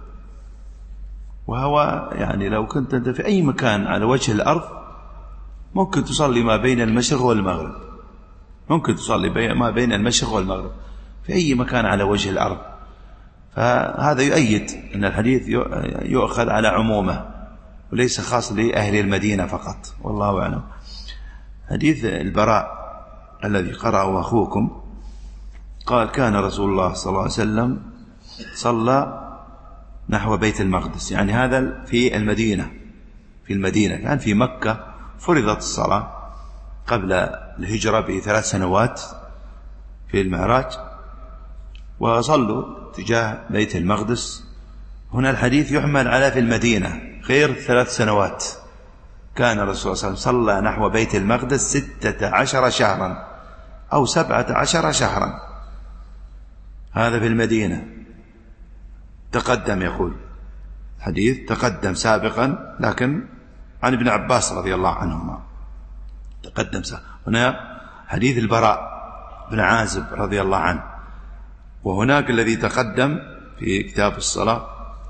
وهو يعني لو كنت أنت في أي مكان على وجه الأرض ممكن تصلي ما بين المشرق والمغرب، ممكن تصلي ما بين المشرق والمغرب في أي مكان على وجه الأرض. فهذا يؤيد أن الحديث يؤخذ على عمومه وليس خاص لأهل المدينة فقط، والله أعلم. حديث البراء الذي قرأه أخوكم قال كان رسول الله صلى الله عليه وسلم صلى نحو بيت المقدس، يعني هذا في المدينة، في المدينة. كان في مكة فرضت الصلاة قبل الهجرة ب3 سنوات في المعراج، وصلوا تجاه بيت المقدس. هنا الحديث يحمل على في المدينة غير 3 سنوات. كان الرسول صلى الله عليه وسلم صلى نحو بيت المقدس 16 شهرا أو 17 شهرا، هذا في المدينة. تقدم، يقول حديث تقدم سابقا، لكن عن ابن عباس رضي الله عنهما تقدم سابقا. هنا حديث البراء بن عازب رضي الله عنه، وهناك الذي تقدم في كتاب الصلاة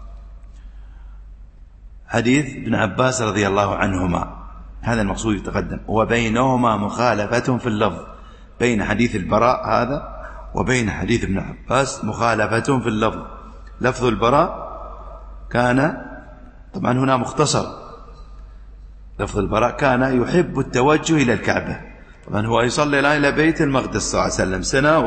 حديث ابن عباس رضي الله عنهما، هذا المقصود يتقدم. وبينهما مخالفة في اللفظ، بين حديث البراء هذا وبين حديث ابن عباس مخالفة في اللفظ. لفظ البراء كان طبعا هنا مختصر، لفظ البراء كان يحب التوجه إلى الكعبة. طبعا هو يصلي إلى بيت المقدس صلى الله عليه وسلم سنة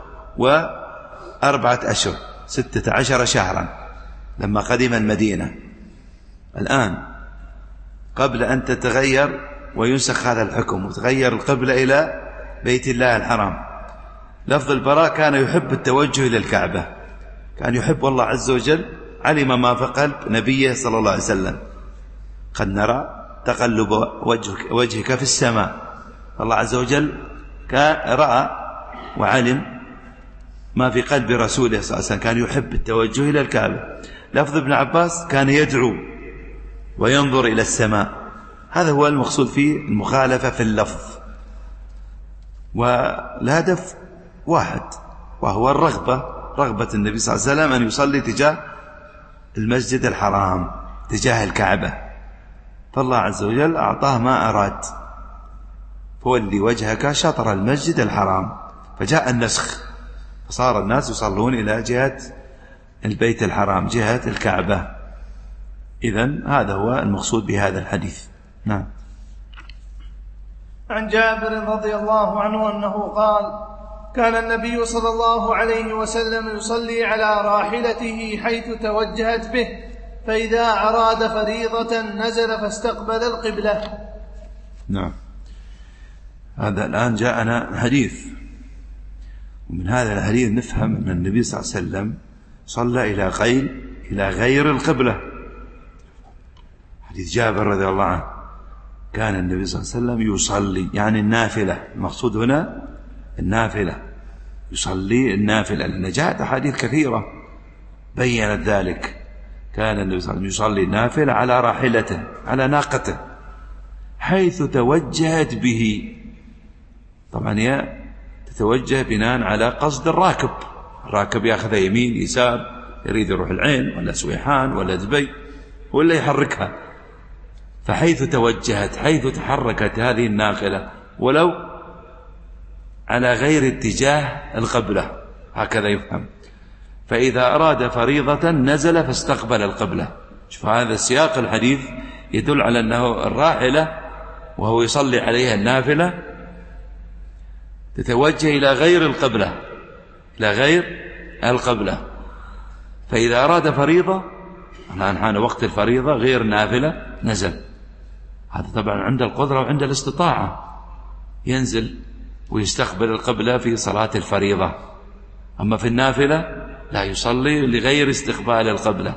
و4 أشهر 16 شهرا لما قدم المدينة. الآن قبل أن تتغير وينسخ هذا الحكم وتغير القبلة إلى بيت الله الحرام، لفظ البراء كان يحب التوجه إلى الكعبة، كان يحب الله عز وجل، علم ما في قلب نبيه صلى الله عليه وسلم. قد نرى تقلب وجهك في السماء، الله عز وجل رأى وعلم ما في قلب رسوله صلى الله عليه وسلم، كان يحب التوجه إلى الكعبة. لفظ ابن عباس كان يدعو وينظر إلى السماء، هذا هو المقصود فيه المخالفة في اللفظ. والهدف واحد، وهو رغبة النبي صلى الله عليه وسلم أن يصلي تجاه المسجد الحرام، تجاه الكعبة. فالله عز وجل أعطاه ما أراد، فولي وجهك شطر المسجد الحرام، فجاء النسخ، فصار الناس يصلون إلى جهة البيت الحرام، جهة الكعبة. إذن هذا هو المقصود بهذا الحديث. نعم. عن جابر رضي الله عنه أنه قال كان النبي صلى الله عليه وسلم يصلي على راحلته حيث توجهت به، فإذا أراد فريضة نزل فاستقبل القبلة. نعم. هذا الآن جاءنا حديث، ومن هذا الحديث نفهم أن النبي صلى الله عليه وسلم صلى إلى إلى غير القبلة. حديث جابر رضي الله عنه كان النبي صلى الله عليه وسلم يصلي، يعني النافلة، المقصود هنا النافلة، يصلي النافلة، لأن جاءت أحاديث كثيرة بيّنت ذلك. كان النبي صلى الله عليه وسلم يصلي النافلة على راحلته، على ناقته، حيث توجهت به. طبعا هي تتوجه بناء على قصد الراكب، الراكب يأخذ يمين يسار، يريد يروح العين ولا سويحان ولا دبي ولا يحركها، فحيث توجهت، حيث تحركت هذه الناقلة ولو على غير اتجاه القبلة، هكذا يفهم. فإذا أراد فريضة نزل فاستقبل القبلة. شوف هذا السياق الحديث يدل على أنه الراحلة وهو يصلي عليها النافلة تتوجه إلى غير القبلة، إلى غير القبلة. فإذا أراد فريضة، الآن حان وقت الفريضة غير نافلة، نزل. هذا طبعا عند القدرة وعند الاستطاعة ينزل ويستقبل القبلة في صلاة الفريضة. أما في النافلة لا يصلي لغير استقبال القبلة.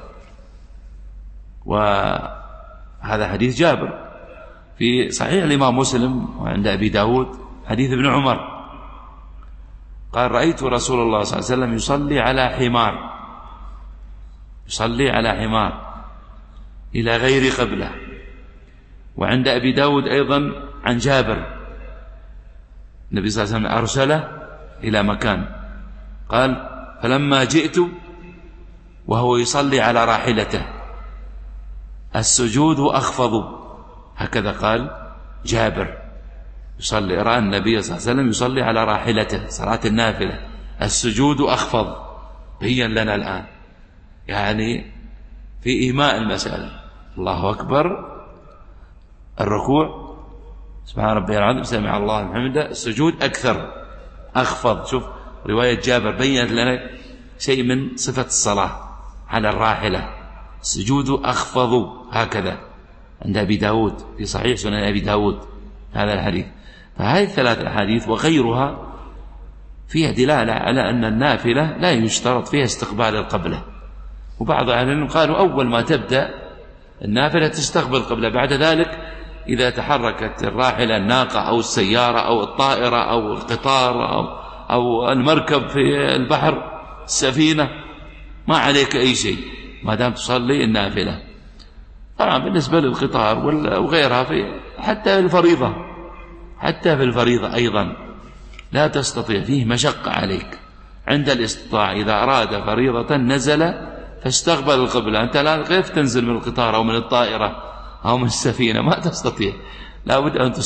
وهذا حديث جابر في صحيح الإمام مسلم وعند أبي داود، حديث ابن عمر قال: رأيت رسول الله صلى الله عليه وسلم يصلي على حمار، يصلي على حمار إلى غير قبلة. وعند أبي داود أيضا عن جابر النبي صلى الله عليه وسلم أرسله إلى مكان، قال: فلما جئت وهو يصلي على راحلته السجود أخفض، هكذا قال جابر، يصلي، رأى النبي صلى الله عليه وسلم يصلي على راحلته صلاة النافلة، السجود أخفض. بين لنا الآن يعني في إيماء المسألة، الله أكبر، الركوع سبحان ربي العظيم سمع الله لمن حمده، السجود أكثر، أخفض. شوف رواية جابر بيّنت لنا شيء من صفة الصلاة على الراحلة، السجود أخفض، هكذا عند أبي داود في صحيح سنن أبي داود هذا الحديث. فهذه الثلاث الأحاديث وغيرها فيها دلالة على أن النافلة لا يشترط فيها استقبال القبلة. وبعض أهل العلم قالوا أول ما تبدأ النافلة تستقبل القبلة، بعد ذلك إذا تحركت الراحلة، الناقة أو السيارة أو الطائرة أو القطار أو المركب في البحر، السفينة، ما عليك أي شيء ما دام تصلي النافلة. طبعا بالنسبة للقطار وغيرها حتى الفريضة، حتى في الفريضة أيضا لا تستطيع، فيه مشقة عليك. عند الاستطاعة إذا أراد فريضة نزل فاستقبل القبلة. أنت لا كيف تنزل من القطار أو من الطائرة أو من السفينة؟ ما تستطيع، لا بد أن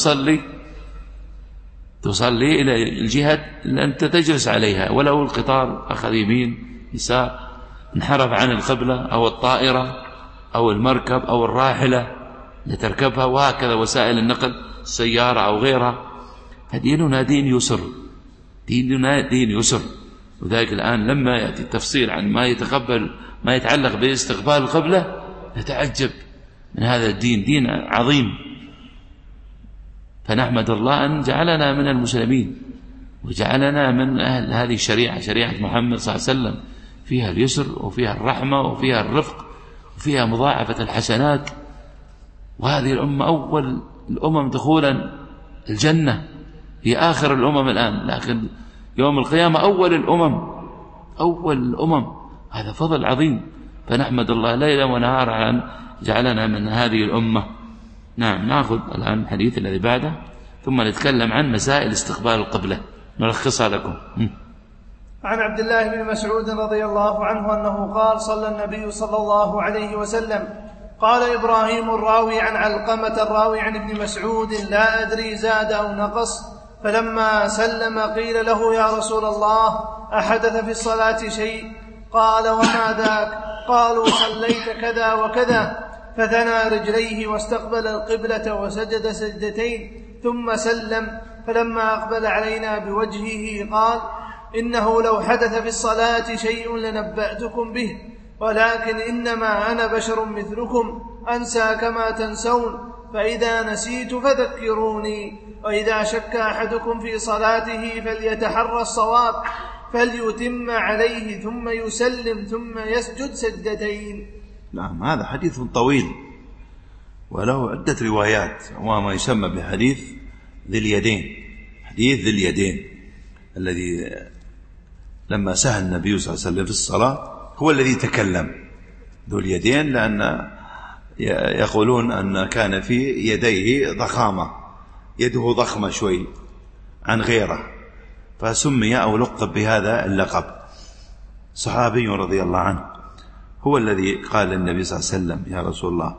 تصلي إلى الجهة اللي أنت تجلس عليها، ولو القطار أخذ يمين يسار انحرف عن القبلة، أو الطائرة أو المركب أو الراحلة لتركبها، وهكذا وسائل النقل، السيارة أو غيرها. فديننا دين يسر، ديننا دين يسر. وذلك الآن لما يأتي التفصيل عن ما يتعلق باستقبال القبلة نتعجب من هذا الدين، دين عظيم. فنحمد الله أن جعلنا من المسلمين وجعلنا من أهل هذه الشريعة، شريعة محمد صلى الله عليه وسلم، فيها اليسر وفيها الرحمة وفيها الرفق وفيها مضاعفة الحسنات. وهذه الأمة أول الأمم دخولا الجنة، هي آخر الأمم الآن، لكن يوم القيامة أول الأمم. هذا فضل عظيم، فنحمد الله ليلا ونهارا أن جعلنا من هذه الأمة. نعم، نأخذ الآن الحديث الذي بعده ثم نتكلم عن مسائل استقبال القبلة نلخصها لكم. عن عبد الله بن مسعود رضي الله عنه أنه قال: صلى النبي صلى الله عليه وسلم. قال إبراهيم الراوي عن علقمة الراوي عن ابن مسعود: لا أدري زاد أو نقص. فلما سلم قيل له: يا رسول الله، أحدث في الصلاة شيء؟ قال: وما ذاك؟ قالوا: صليت كذا وكذا. فثنى رجليه واستقبل القبلة وسجد سجدتين ثم سلم. فلما أقبل علينا بوجهه قال: إنه لو حدث في الصلاة شيء لنبأتكم به، ولكن إنما أنا بشر مثلكم أنسى كما تنسون، فإذا نسيت فذكروني، وإذا شك أحدكم في صلاته فليتحرى الصواب، فليتم عليه ثم يسلم ثم يسجد سجدتين. نعم، هذا حديث طويل وله عدة روايات، وما يسمى بحديث ذي اليدين. حديث ذي اليدين الذي لما سهى النبي صلى الله عليه وسلم في الصلاة هو الذي تكلم. ذو اليدين لأن يقولون أن كان في يديه ضخامة، يده ضخمة شوي عن غيره، فسمي أو لقب بهذا اللقب. صحابي رضي الله عنه هو الذي قال للنبي صلى الله عليه وسلم: يا رسول الله،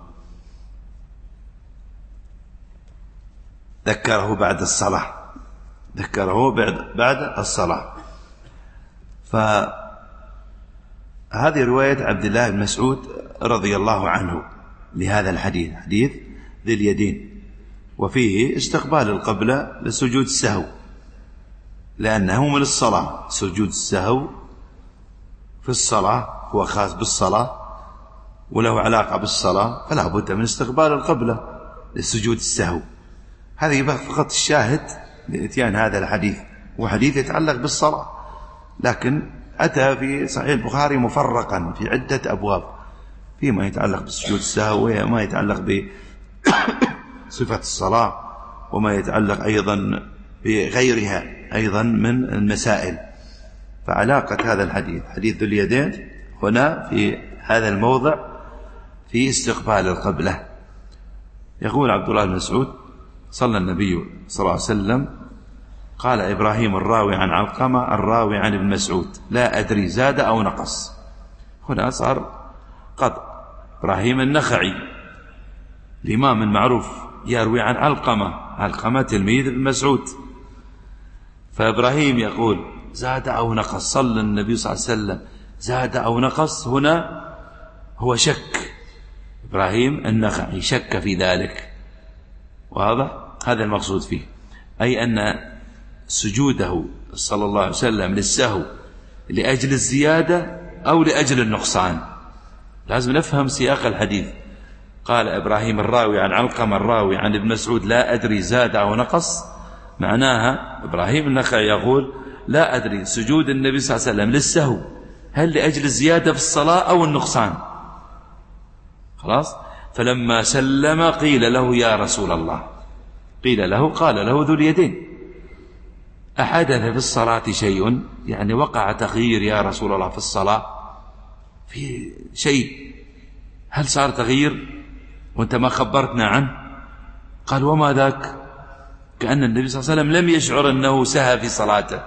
ذكره بعد الصلاة، ذكره بعد الصلاة. فهذه رواية عبد الله بن مسعود رضي الله عنه لهذا الحديث، حديث ذي اليدين، وفيه استقبال القبلة لسجود السهو، لأنه من الصلاة. سجود السهو في الصلاة هو خاص بالصلاة وله علاقة بالصلاة، فلا بد من استقبال القبلة لسجود السهو. هذه فقط الشاهد لإتيان هذا الحديث، وحديث يتعلق بالصلاة، لكن أتى في صحيح البخاري مفرقا في عدة أبواب، فيما يتعلق بسجود السهو وما يتعلق بصفة الصلاة وما يتعلق أيضا بغيرها أيضا من المسائل. فعلاقة هذا الحديث، حديث ذو اليدين، هنا في هذا الموضع في استقبال القبلة. يقول عبد الله بن مسعود: صلى النبي صلى الله عليه وسلم، قال إبراهيم الراوي عن علقمة الراوي عن ابن مسعود: لا أدري زاد أو نقص. هنا صار قطع. إبراهيم النخعي الإمام المعروف يروي عن علقمة تلميذ ابن مسعود، فإبراهيم يقول: زاد أو نقص. صلى النبي صلى الله عليه وسلم زاد أو نقص، هنا هو شك. إبراهيم النخعي شك في ذلك، واضح؟ هذا المقصود فيه، أي أن سجوده صلى الله عليه وسلم للسهو لأجل الزيادة أو لأجل النقصان. لازم نفهم سياق الحديث. قال إبراهيم الراوي عن علقمة الراوي عن ابن مسعود: لا أدري زاد أو نقص، معناها إبراهيم النخعي يقول: لا أدري سجود النبي صلى الله عليه وسلم للسهو هل لأجل الزيادة في الصلاة أو النقصان. خلاص. فلما سلم قيل له: يا رسول الله، قيل له، قال له ذو اليدين: أحدث في الصلاة شيء؟ يعني وقع تغيير يا رسول الله في الصلاة، في شيء، هل صار تغيير وانت ما خبرتنا عنه؟ قال: وما ذاك؟ كأن النبي صلى الله عليه وسلم لم يشعر أنه سهى في صلاته،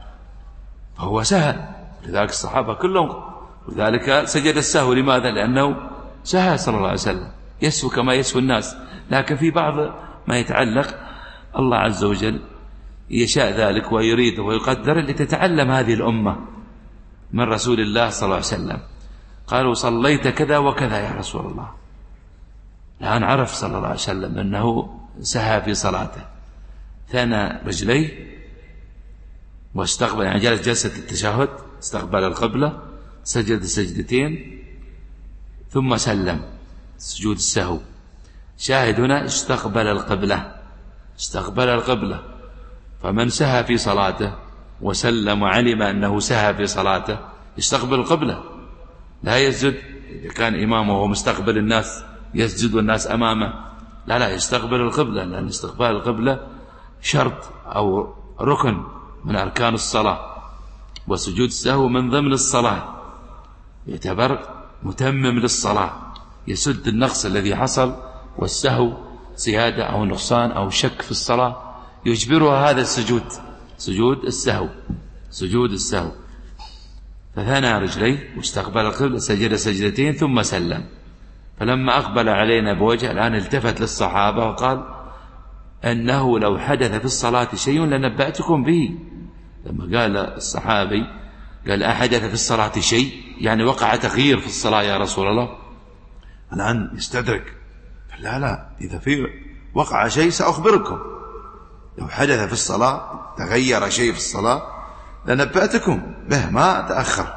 فهو سهى. لذلك الصحابة كلهم، وذلك سجد السهو. لماذا؟ لأنه سهى صلى الله عليه وسلم، يسهو كما يسهو الناس، لكن في بعض ما يتعلق الله عز وجل يشاء ذلك ويريده ويقدر لتتعلم هذه الأمة من رسول الله صلى الله عليه وسلم. قالوا: صليت كذا وكذا يا رسول الله. الآن عرف صلى الله عليه وسلم أنه سهى في صلاته، ثنى رجليه واستقبل، يعني جلس جلسة التشهد، استقبل القبلة، سجد سجدتين ثم سلم، سجود السهو. شاهد هنا استقبل القبلة، استقبل القبلة. فمن سهى في صلاته وسلم وعلم أنه سهى في صلاته يستقبل القبلة، لا يسجد. إذا كان إمامه وهو مستقبل الناس يسجد والناس أمامه، لا، يستقبل القبلة، لأن استقبال القبلة شرط أو ركن من أركان الصلاة، وسجود السهو من ضمن الصلاة، يعتبر متمم للصلاة، يسد النقص الذي حصل. والسهو زيادة أو نقصان أو شك في الصلاة يجبرها هذا السجود، سجود السهو، سجود السهو. فثنى رجليه واستقبل القبلة، سجد سجدتين ثم سلم. فلما أقبل علينا بوجه، الآن التفت للصحابة وقال: أنه لو حدث في الصلاة شيء لنبأتكم به. لما قال الصحابي، قال: أحدث في الصلاة شيء، يعني وقع تغيير في الصلاة يا رسول الله. الآن يستدرك، لا، إذا في وقع شيء سأخبركم. لو حدث في الصلاة، تغير شيء في الصلاة، لنبأتكم به، ما تأخر.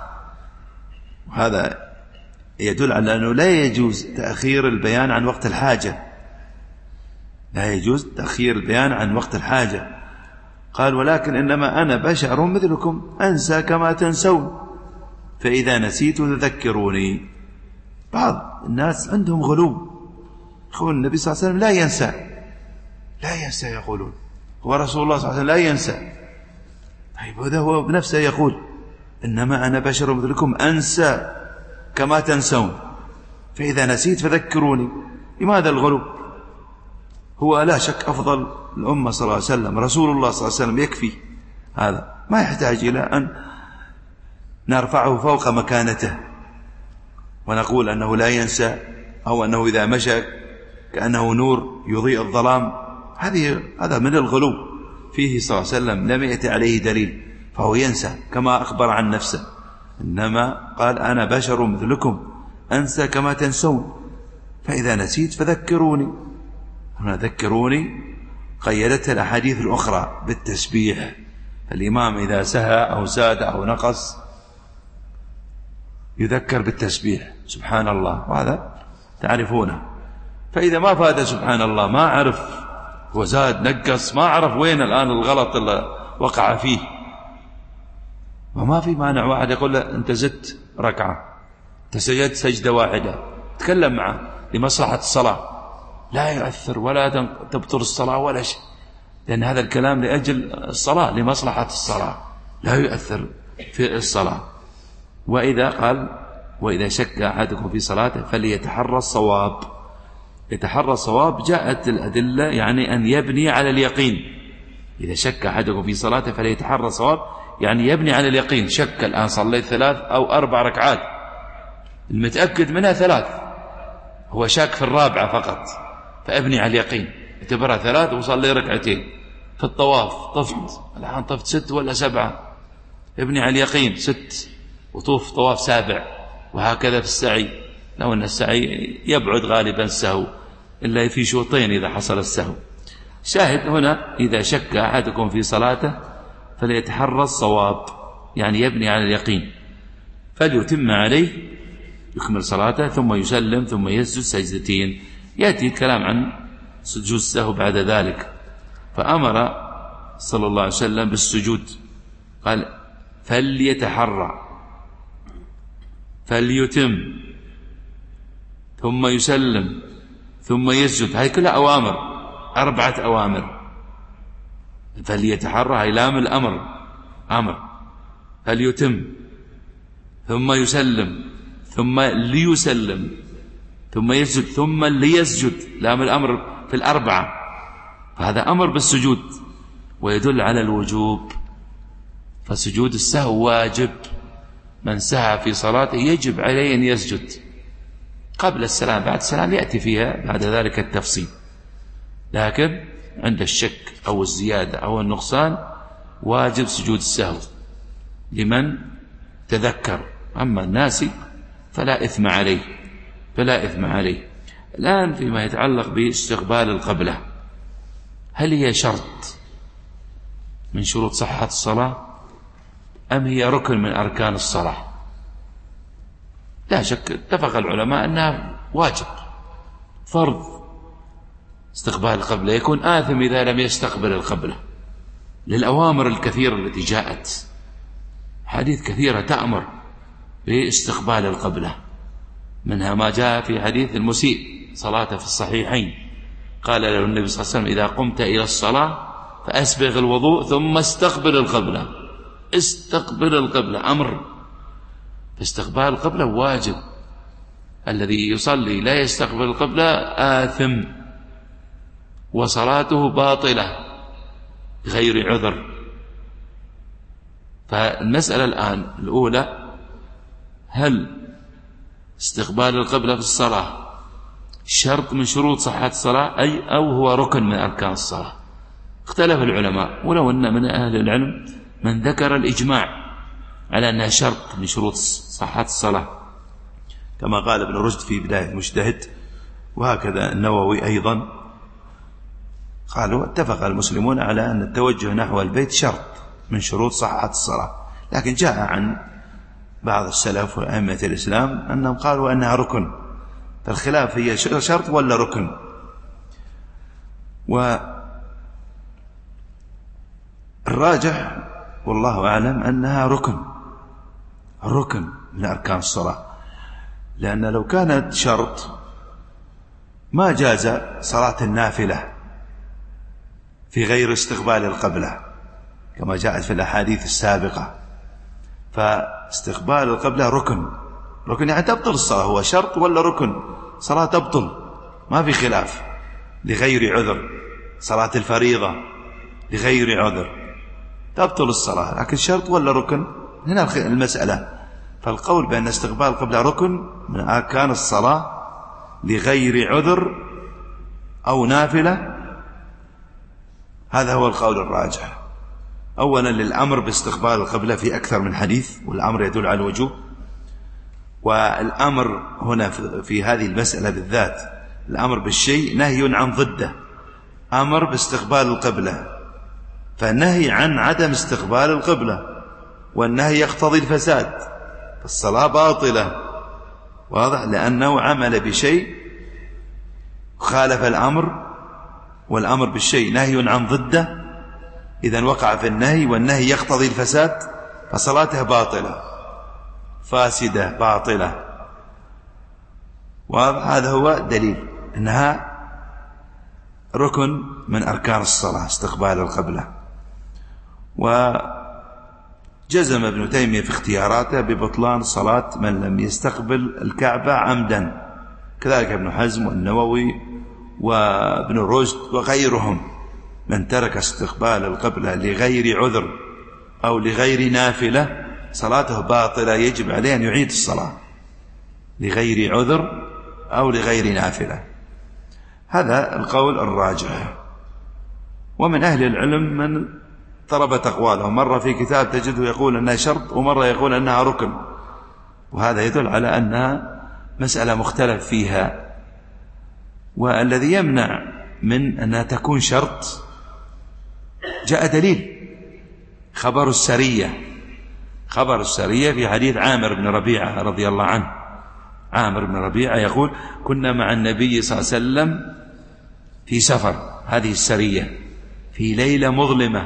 وهذا يدل على أنه لا يجوز تأخير البيان عن وقت الحاجة، لا يجوز تأخير البيان عن وقت الحاجة. قال ولكن إنما أنا بشر مثلكم أنسى كما تنسون فإذا نسيت تذكروني. بعض الناس عندهم غلو، يقول النبي صلى الله عليه وسلم لا ينسى يقولون، ورسول الله صلى الله عليه وسلم لا ينسى. طيب هذا هو بنفسه يقول إنما أنا بشر مثلكم أنسى كما تنسون فإذا نسيت فذكروني. لماذا الغلو؟ هو لا شك أفضل الأمة صلى الله عليه وسلم، رسول الله صلى الله عليه وسلم يكفي هذا، ما يحتاج إلى أن نرفعه فوق مكانته ونقول أنه لا ينسى، أو أنه إذا مشى كأنه نور يضيء الظلام. هذا من الغلو فيه صلى الله عليه وسلم، لم يأتي عليه دليل، فهو ينسى كما أخبر عن نفسه. إنما قال أنا بشر مثلكم أنسى كما تنسون فإذا نسيت فذكروني. هنا ذكروني قيدتها الأحاديث الأخرى بالتسبيح، الإمام إذا سهى أو زاد أو نقص يذكر بالتسبيح سبحان الله، وهذا تعرفونه. فإذا ما فاد سبحان الله، ما عرف وزاد نقص، ما عرف وين الآن الغلط اللي وقع فيه، وما في مانع واحد يقول له أنت زدت ركعة، أنت سجدت سجدة واحدة، تكلم معه لمصلحة الصلاة، لا يؤثر ولا تبطل الصلاة ولا شيء، لأن هذا الكلام لأجل الصلاة لمصلحة الصلاة، لا يؤثر في الصلاة. وإذا شك أحدكم في صلاته فليتحرى الصواب. يتحرى الصواب جاءت الأدلة يعني أن يبني على اليقين. إذا شك أحدكم في صلاته فليتحرى الصواب يعني يبني على اليقين. شك الآن صليت 3 أو 4 ركعات، المتأكد منها 3، هو شاك في الرابعة فقط، فأبني على اليقين، اعتبرها 3 وصلي 2 ركعتين. في الطواف طفت، الآن طفت 6 ولا 7، ابني على اليقين 6 وطوف طواف 7، وهكذا في السعي، لو أن السعي يبعد غالبا السهو إلا في شوطين إذا حصل السهو. شاهد هنا إذا شك أحدكم في صلاته فليتحرى الصواب يعني يبني على اليقين، فليتم عليه، يكمل صلاته ثم يسلم ثم يسجد سجدتين. يأتي الكلام عن سجود السهو بعد ذلك. فأمر صلى الله عليه وسلم بالسجود، قال فليتحرى فليتم ثم يسلم ثم يسجد. هذه كلها أوامر، 4 أوامر. فليتحرى هي لام الأمر، أمر. فليتم ثم يسلم ثم ليسلم ثم يسجد ثم ليسجد، لام الأمر في 4. فهذا أمر بالسجود ويدل على الوجوب. فسجود السهو واجب، من سهى في صلاته يجب عليه أن يسجد قبل السلام، بعد السلام يأتي فيها بعد ذلك التفصيل، لكن عند الشك أو الزيادة أو النقصان واجب سجود السهو لمن تذكر. أما الناسي فلا إثم عليه. الآن فيما يتعلق باستقبال القبلة، هل هي شرط من شروط صحة الصلاة أم هي ركن من أركان الصلاة؟ لا شك اتفق العلماء أنها واجب فرض استقبال القبلة، يكون آثم إذا لم يستقبل القبلة للأوامر الكثيرة التي جاءت، حديث كثيرة تأمر باستقبال القبلة، منها ما جاء في حديث المسيء صلاته في الصحيحين، قال له النبي صلى الله عليه وسلم إذا قمت إلى الصلاة فأسبغ الوضوء ثم استقبل القبلة. استقبل القبلة أمر، فاستقبال القبلة واجب. الذي يصلي لا يستقبل القبلة آثم وصلاته باطلة غير عذر. فالمسألة الآن الأولى، هل استقبال القبلة في الصلاة شرط من شروط صحة الصلاة أو هو ركن من أركان الصلاة؟ اختلف العلماء، ولو أن من أهل العلم من ذكر الإجماع على أنها شرط من شروط صحة الصلاة، كما قال ابن رشد في بداية المجتهد، وهكذا النووي أيضا. قالوا اتفق المسلمون على أن التوجه نحو البيت شرط من شروط صحة الصلاة، لكن جاء عن بعض السلف وأئمة الإسلام أنهم قالوا أنها ركن، فالخلاف هي شرط ولا ركن. الراجح والله أعلم أنها ركن من أركان الصلاة، لأن لو كانت شرط ما جاز صلاة النافلة في غير استقبال القبلة كما جاءت في الأحاديث السابقة. فاستقبال القبلة ركن يعني تبطل الصلاة. هو شرط ولا ركن؟ صلاة تبطل ما في خلاف لغير عذر. صلاة الفريضة لغير عذر تبطل الصلاة، لكن شرط ولا ركن؟ هنا المسألة. فالقول بأن استقبال القبلة ركن من أركان الصلاة لغير عذر أو نافلة، هذا هو القول الراجح. أولا للأمر باستقبال القبلة في أكثر من حديث، والأمر يدل على الوجوب. والأمر هنا في هذه المسألة بالذات الأمر بالشيء نهي عن ضده. أمر باستقبال القبلة، فالنهي عن عدم استقبال القبلة، والنهي يقتضي الفساد، فالصلاة باطلة. واضح؟ لأنه عمل بشيء خالف الأمر، والأمر بالشيء نهي عن ضده، إذن وقع في النهي، والنهي يقتضي الفساد، فصلاته باطلة فاسدة باطلة. وهذا هو دليل أنها ركن من أركان الصلاة استقبال القبلة. وجزم ابن تيمية في اختياراته ببطلان صلاة من لم يستقبل الكعبة عمدا، كذلك ابن حزم والنووي وابن رشد وغيرهم. من ترك استقبال القبلة لغير عذر أو لغير نافلة صلاته باطلة، يجب عليه أن يعيد الصلاة لغير عذر أو لغير نافلة. هذا القول الراجح. ومن أهل العلم من ضربت أقواله، مرة في كتاب تجده يقول أنها شرط، ومرة يقول أنها ركن، وهذا يدل على أنها مسألة مختلف فيها. والذي يمنع من أنها تكون شرط جاء دليل خبر السرية في حديث عامر بن ربيعة رضي الله عنه. عامر بن ربيعة يقول: كنا مع النبي صلى الله عليه وسلم في سفر، هذه السرية في ليلة مظلمة،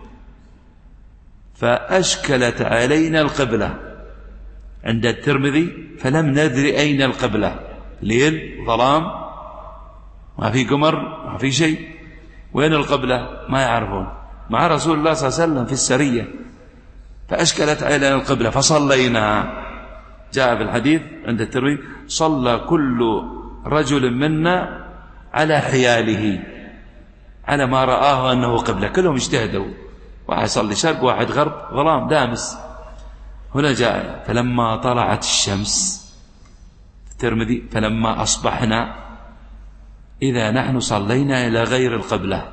فأشكلت علينا القبلة عند الترمذي، فلم ندري أين القبلة. ليل ظلام، ما في قمر، ما في شيء، وين القبلة؟ ما يعرفون. مع رسول الله صلى الله عليه وسلم في السرية، فأشكلت علينا القبلة فصلينا. جاء في الحديث عند الترمذي: صلى كل رجل منا على حياله، على ما رآه أنه قبلة. كلهم اجتهدوا، واحد يصلي شرق واحد غرب، ظلام دامس. هنا جاء: فلما طلعت الشمس، الترمذي: فلما أصبحنا إذا نحن صلينا إلى غير القبلة.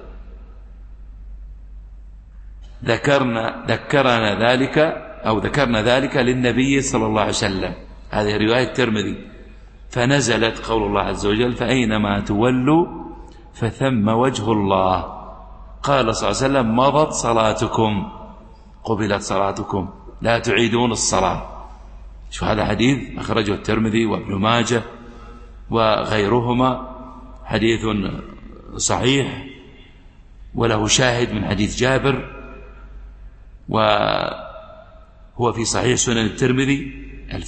ذكرنا ذلك للنبي صلى الله عليه وسلم. هذه رواية الترمذي. فنزلت قول الله عز وجل: فأينما تولوا فثم وجه الله. قال صلى الله عليه وسلم: مضت صلاتكم، قبلت صلاتكم، لا تعيدون الصلاة. شو هذا حديث أخرجه الترمذي وابن ماجه وغيرهما، حديث صحيح وله شاهد من حديث جابر، وهو في صحيح سنن الترمذي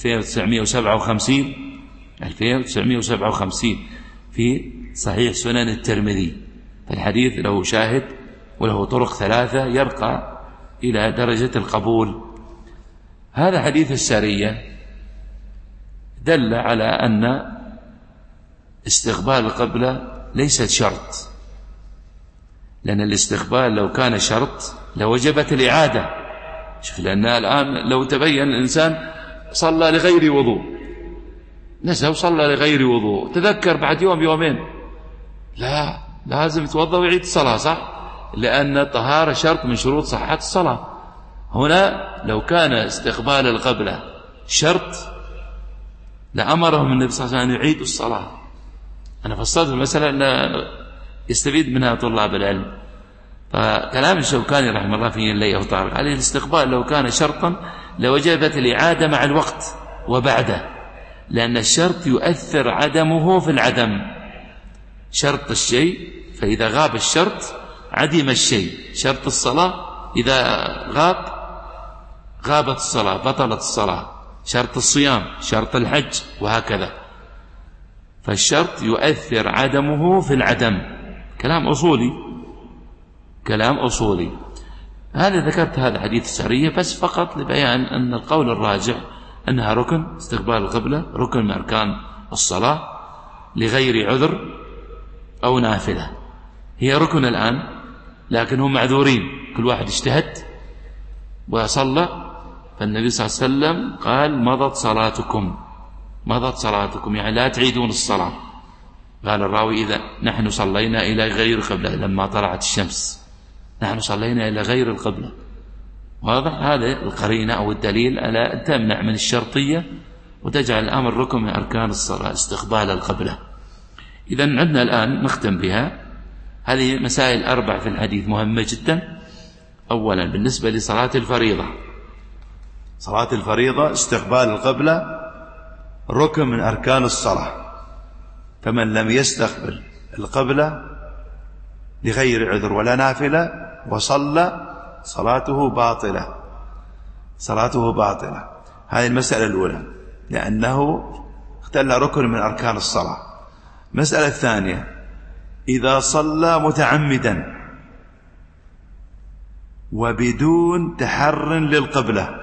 2957 في صحيح سنن الترمذي. فالحديث له شاهد وله طرق 3 يرقى إلى درجة القبول. هذا حديث السرية دل على أن استقبال القبلة ليست شرط، لأن الاستقبال لو كان شرط لوجبت الإعادة. شوف، لأن الآن لو تبين الإنسان صلى لغير وضوء، نسى وصلى لغير وضوء، تذكر بعد يوم يومين، لا، لازم يتوضأ ويعيد الصلاة، صح؟ لأن الطهارة شرط من شروط صحة الصلاة. هنا لو كان استقبال القبلة شرط لأمرهم النبي صلى الله عليه وسلم أن يعيدوا الصلاة. أنا فصلت المسألة أن يستفيد منها طلاب العلم. فكلام الشوكاني رحمه الله فيه اللي يطارق عليه: الاستقبال لو كان شرطا لوجبت الإعادة مع الوقت وبعده، لأن الشرط يؤثر عدمه في العدم. شرط الشيء، فإذا غاب الشرط عدم الشيء. شرط الصلاة إذا غابت الصلاة بطلت الصلاة، شرط الصيام، شرط الحج، وهكذا. فالشرط يؤثر عدمه في العدم. كلام أصولي. هذا ذكرت هذا حديث السرية بس فقط لبيان أن القول الراجح أنها ركن، استقبال القبلة ركن من أركان الصلاة لغير عذر أو نافلة. هي ركن الآن لكن هم معذورين، كل واحد اجتهد وصلى، فالنبي صلى الله عليه وسلم قال مضت صلاتكم، يعني لا تعيدون الصلاة. قال الراوي إذا نحن صلينا إلى غير القبلة، لما طلعت الشمس نحن صلينا إلى غير القبلة. واضح؟ هذا القرينة أو الدليل على تمنع من الشرطية وتجعل الأمر ركن من أركان الصلاة استقبال القبلة. إذا عندنا الآن نختم بها هذه مسائل 4 في الحديث مهمة جدا. أولا بالنسبة لصلاة الفريضة، صلاة الفريضة استقبال القبلة ركن من أركان الصلاة، فمن لم يستقبل القبلة لغير عذر ولا نافلة وصلى صلاته باطلة. هذه المسألة الأولى، لأنه اختل ركن من أركان الصلاة. المسألة الثانية، إذا صلى متعمدا وبدون تحر للقبلة،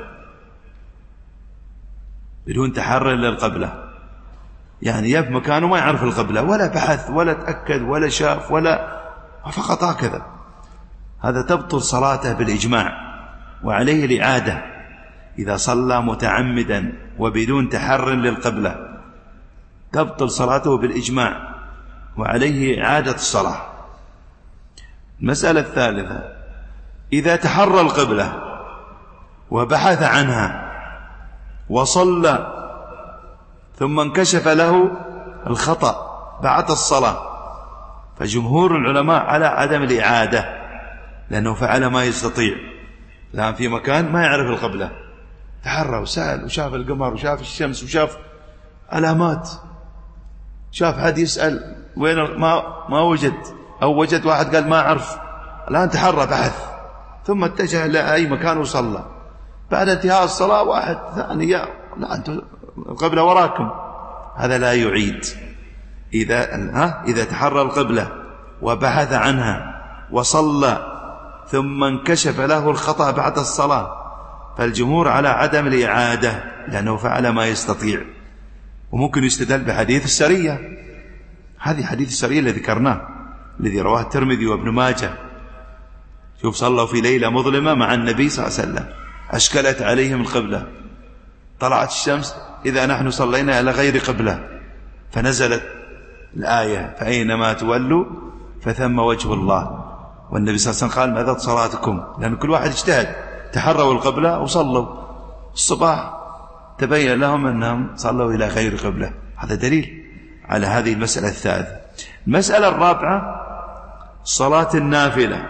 يعني يب مكانه ما يعرف القبلة ولا بحث ولا تأكد ولا شاف ولا فقط هكذا، هذا تبطل صلاته بالإجماع وعليه الإعادة. إذا صلى متعمدا وبدون تحر للقبلة تبطل صلاته بالإجماع وعليه إعادة الصلاة. المسألة الثالثة، إذا تحرى القبلة وبحث عنها وصلى ثم انكشف له الخطأ بعد الصلاة، فجمهور العلماء على عدم الإعادة، لأنه فعل ما يستطيع. الآن في مكان ما يعرف القبلة، تحرى وسأل وشاف القمر وشاف الشمس وشاف علامات، شاف حد يسأل وين ما وجد، أو وجد واحد قال ما أعرف. الآن تحرى بحث ثم اتجه إلى أي مكان وصلى. بعد انتهاء الصلاة واحد ثاني لا أنتم القبلة وراكم، هذا لا يعيد. إذا تحرى القبلة وبحث عنها وصلى ثم انكشف له الخطأ بعد الصلاة، فالجمهور على عدم الإعادة لأنه فعل ما يستطيع. وممكن يستدل بحديث السرية، هذه حديث السرية الذي ذكرناه الذي رواه الترمذي وابن ماجه. شوف، صلوا في ليلة مظلمة مع النبي صلى الله عليه وسلم، أشكلت عليهم القبلة، طلعت الشمس إذا نحن صلينا إلى غير قبلة، فنزلت الآية فأينما تولوا فثم وجه الله. والنبي صلى الله عليه وسلم قال ماذا صلاتكم، لأن كل واحد اجتهد، تحروا القبلة وصلوا. الصباح تبين لهم أنهم صلوا إلى غير قبلة. هذا دليل على هذه المسألة الثالثة. المسألة الرابعة، صلاة النافلة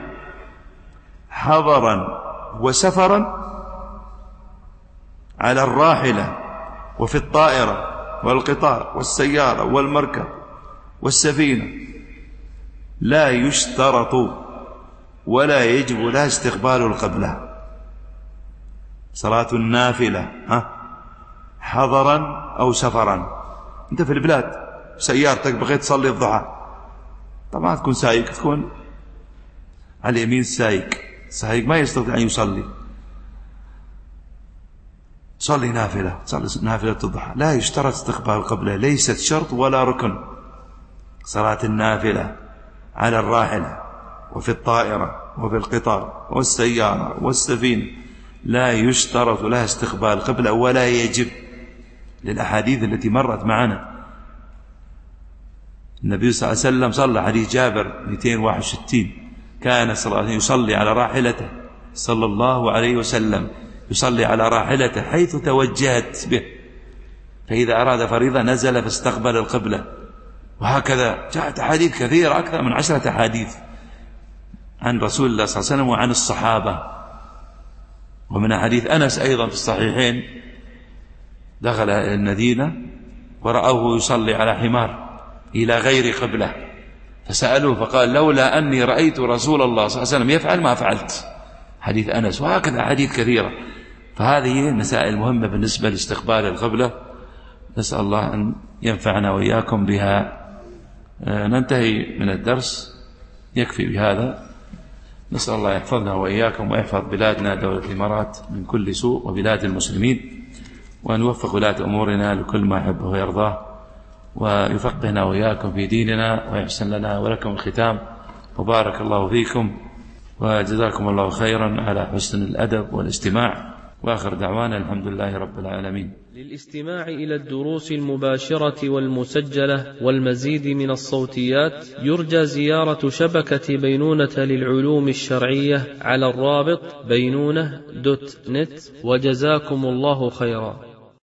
حضرا وسفرا على الراحلة وفي الطائرة والقطار والسيارة والمركب والسفينة لا يشترط ولا يجب لها استقبال القبلة. صلاة النافلة حضرا أو سفرا، أنت في البلاد سيارتك بغيت تصلي الضحى، طبعا تكون سايق، تكون على اليمين السايق ما يستطيع أن يصلي، صلي نافلة الضحى، لا يشترط استقبال القبلة، ليست شرط ولا ركن. صلاة النافلة على الراحلة وفي الطائرة وفي القطار والسيارة والسفينة لا يشترط لها استقبال القبلة ولا يجب، للأحاديث التي مرت معنا. النبي صلى الله عليه وسلم صلى، حديث جابر 261، كان صلى الله عليه وسلم يصلي على راحلته صلى الله عليه وسلم، يصلي على راحلته حيث توجهت به، فإذا أراد فريضة نزل فاستقبل القبلة. وهكذا جاءت أحاديث كثيرة، أكثر من 10 أحاديث عن رسول الله صلى الله عليه وسلم وعن الصحابة. ومن حديث أنس أيضا في الصحيحين، دخل المدينة ورأوه يصلي على حمار إلى غير قبلة، فسألوه فقال لولا أني رأيت رسول الله صلى الله عليه وسلم يفعل ما فعلت. حديث أنس، وهكذا حديث كثيرة. فهذه مسائل مهمة بالنسبة لاستقبال القبلة، نسأل الله أن ينفعنا وإياكم بها. ننتهي من الدرس، يكفي بهذا. نسأل الله يحفظنا وإياكم ويحفظ بلادنا دولة الإمارات من كل سوء وبلاد المسلمين، وأن يوفق ولاة أمورنا لكل ما يحبه ويرضاه، ويفقهنا وإياكم في ديننا، ويحسن لنا ولكم الختام. وبارك الله فيكم، وجزاكم الله خيرا على حسن الأدب والاستماع، وآخر دعوانا الحمد لله رب العالمين. للاستماع إلى الدروس المباشرة والمسجلة والمزيد من الصوتيات يرجى زيارة شبكة بينونة للعلوم الشرعية على الرابط بينونة.net، وجزاكم الله خيرا.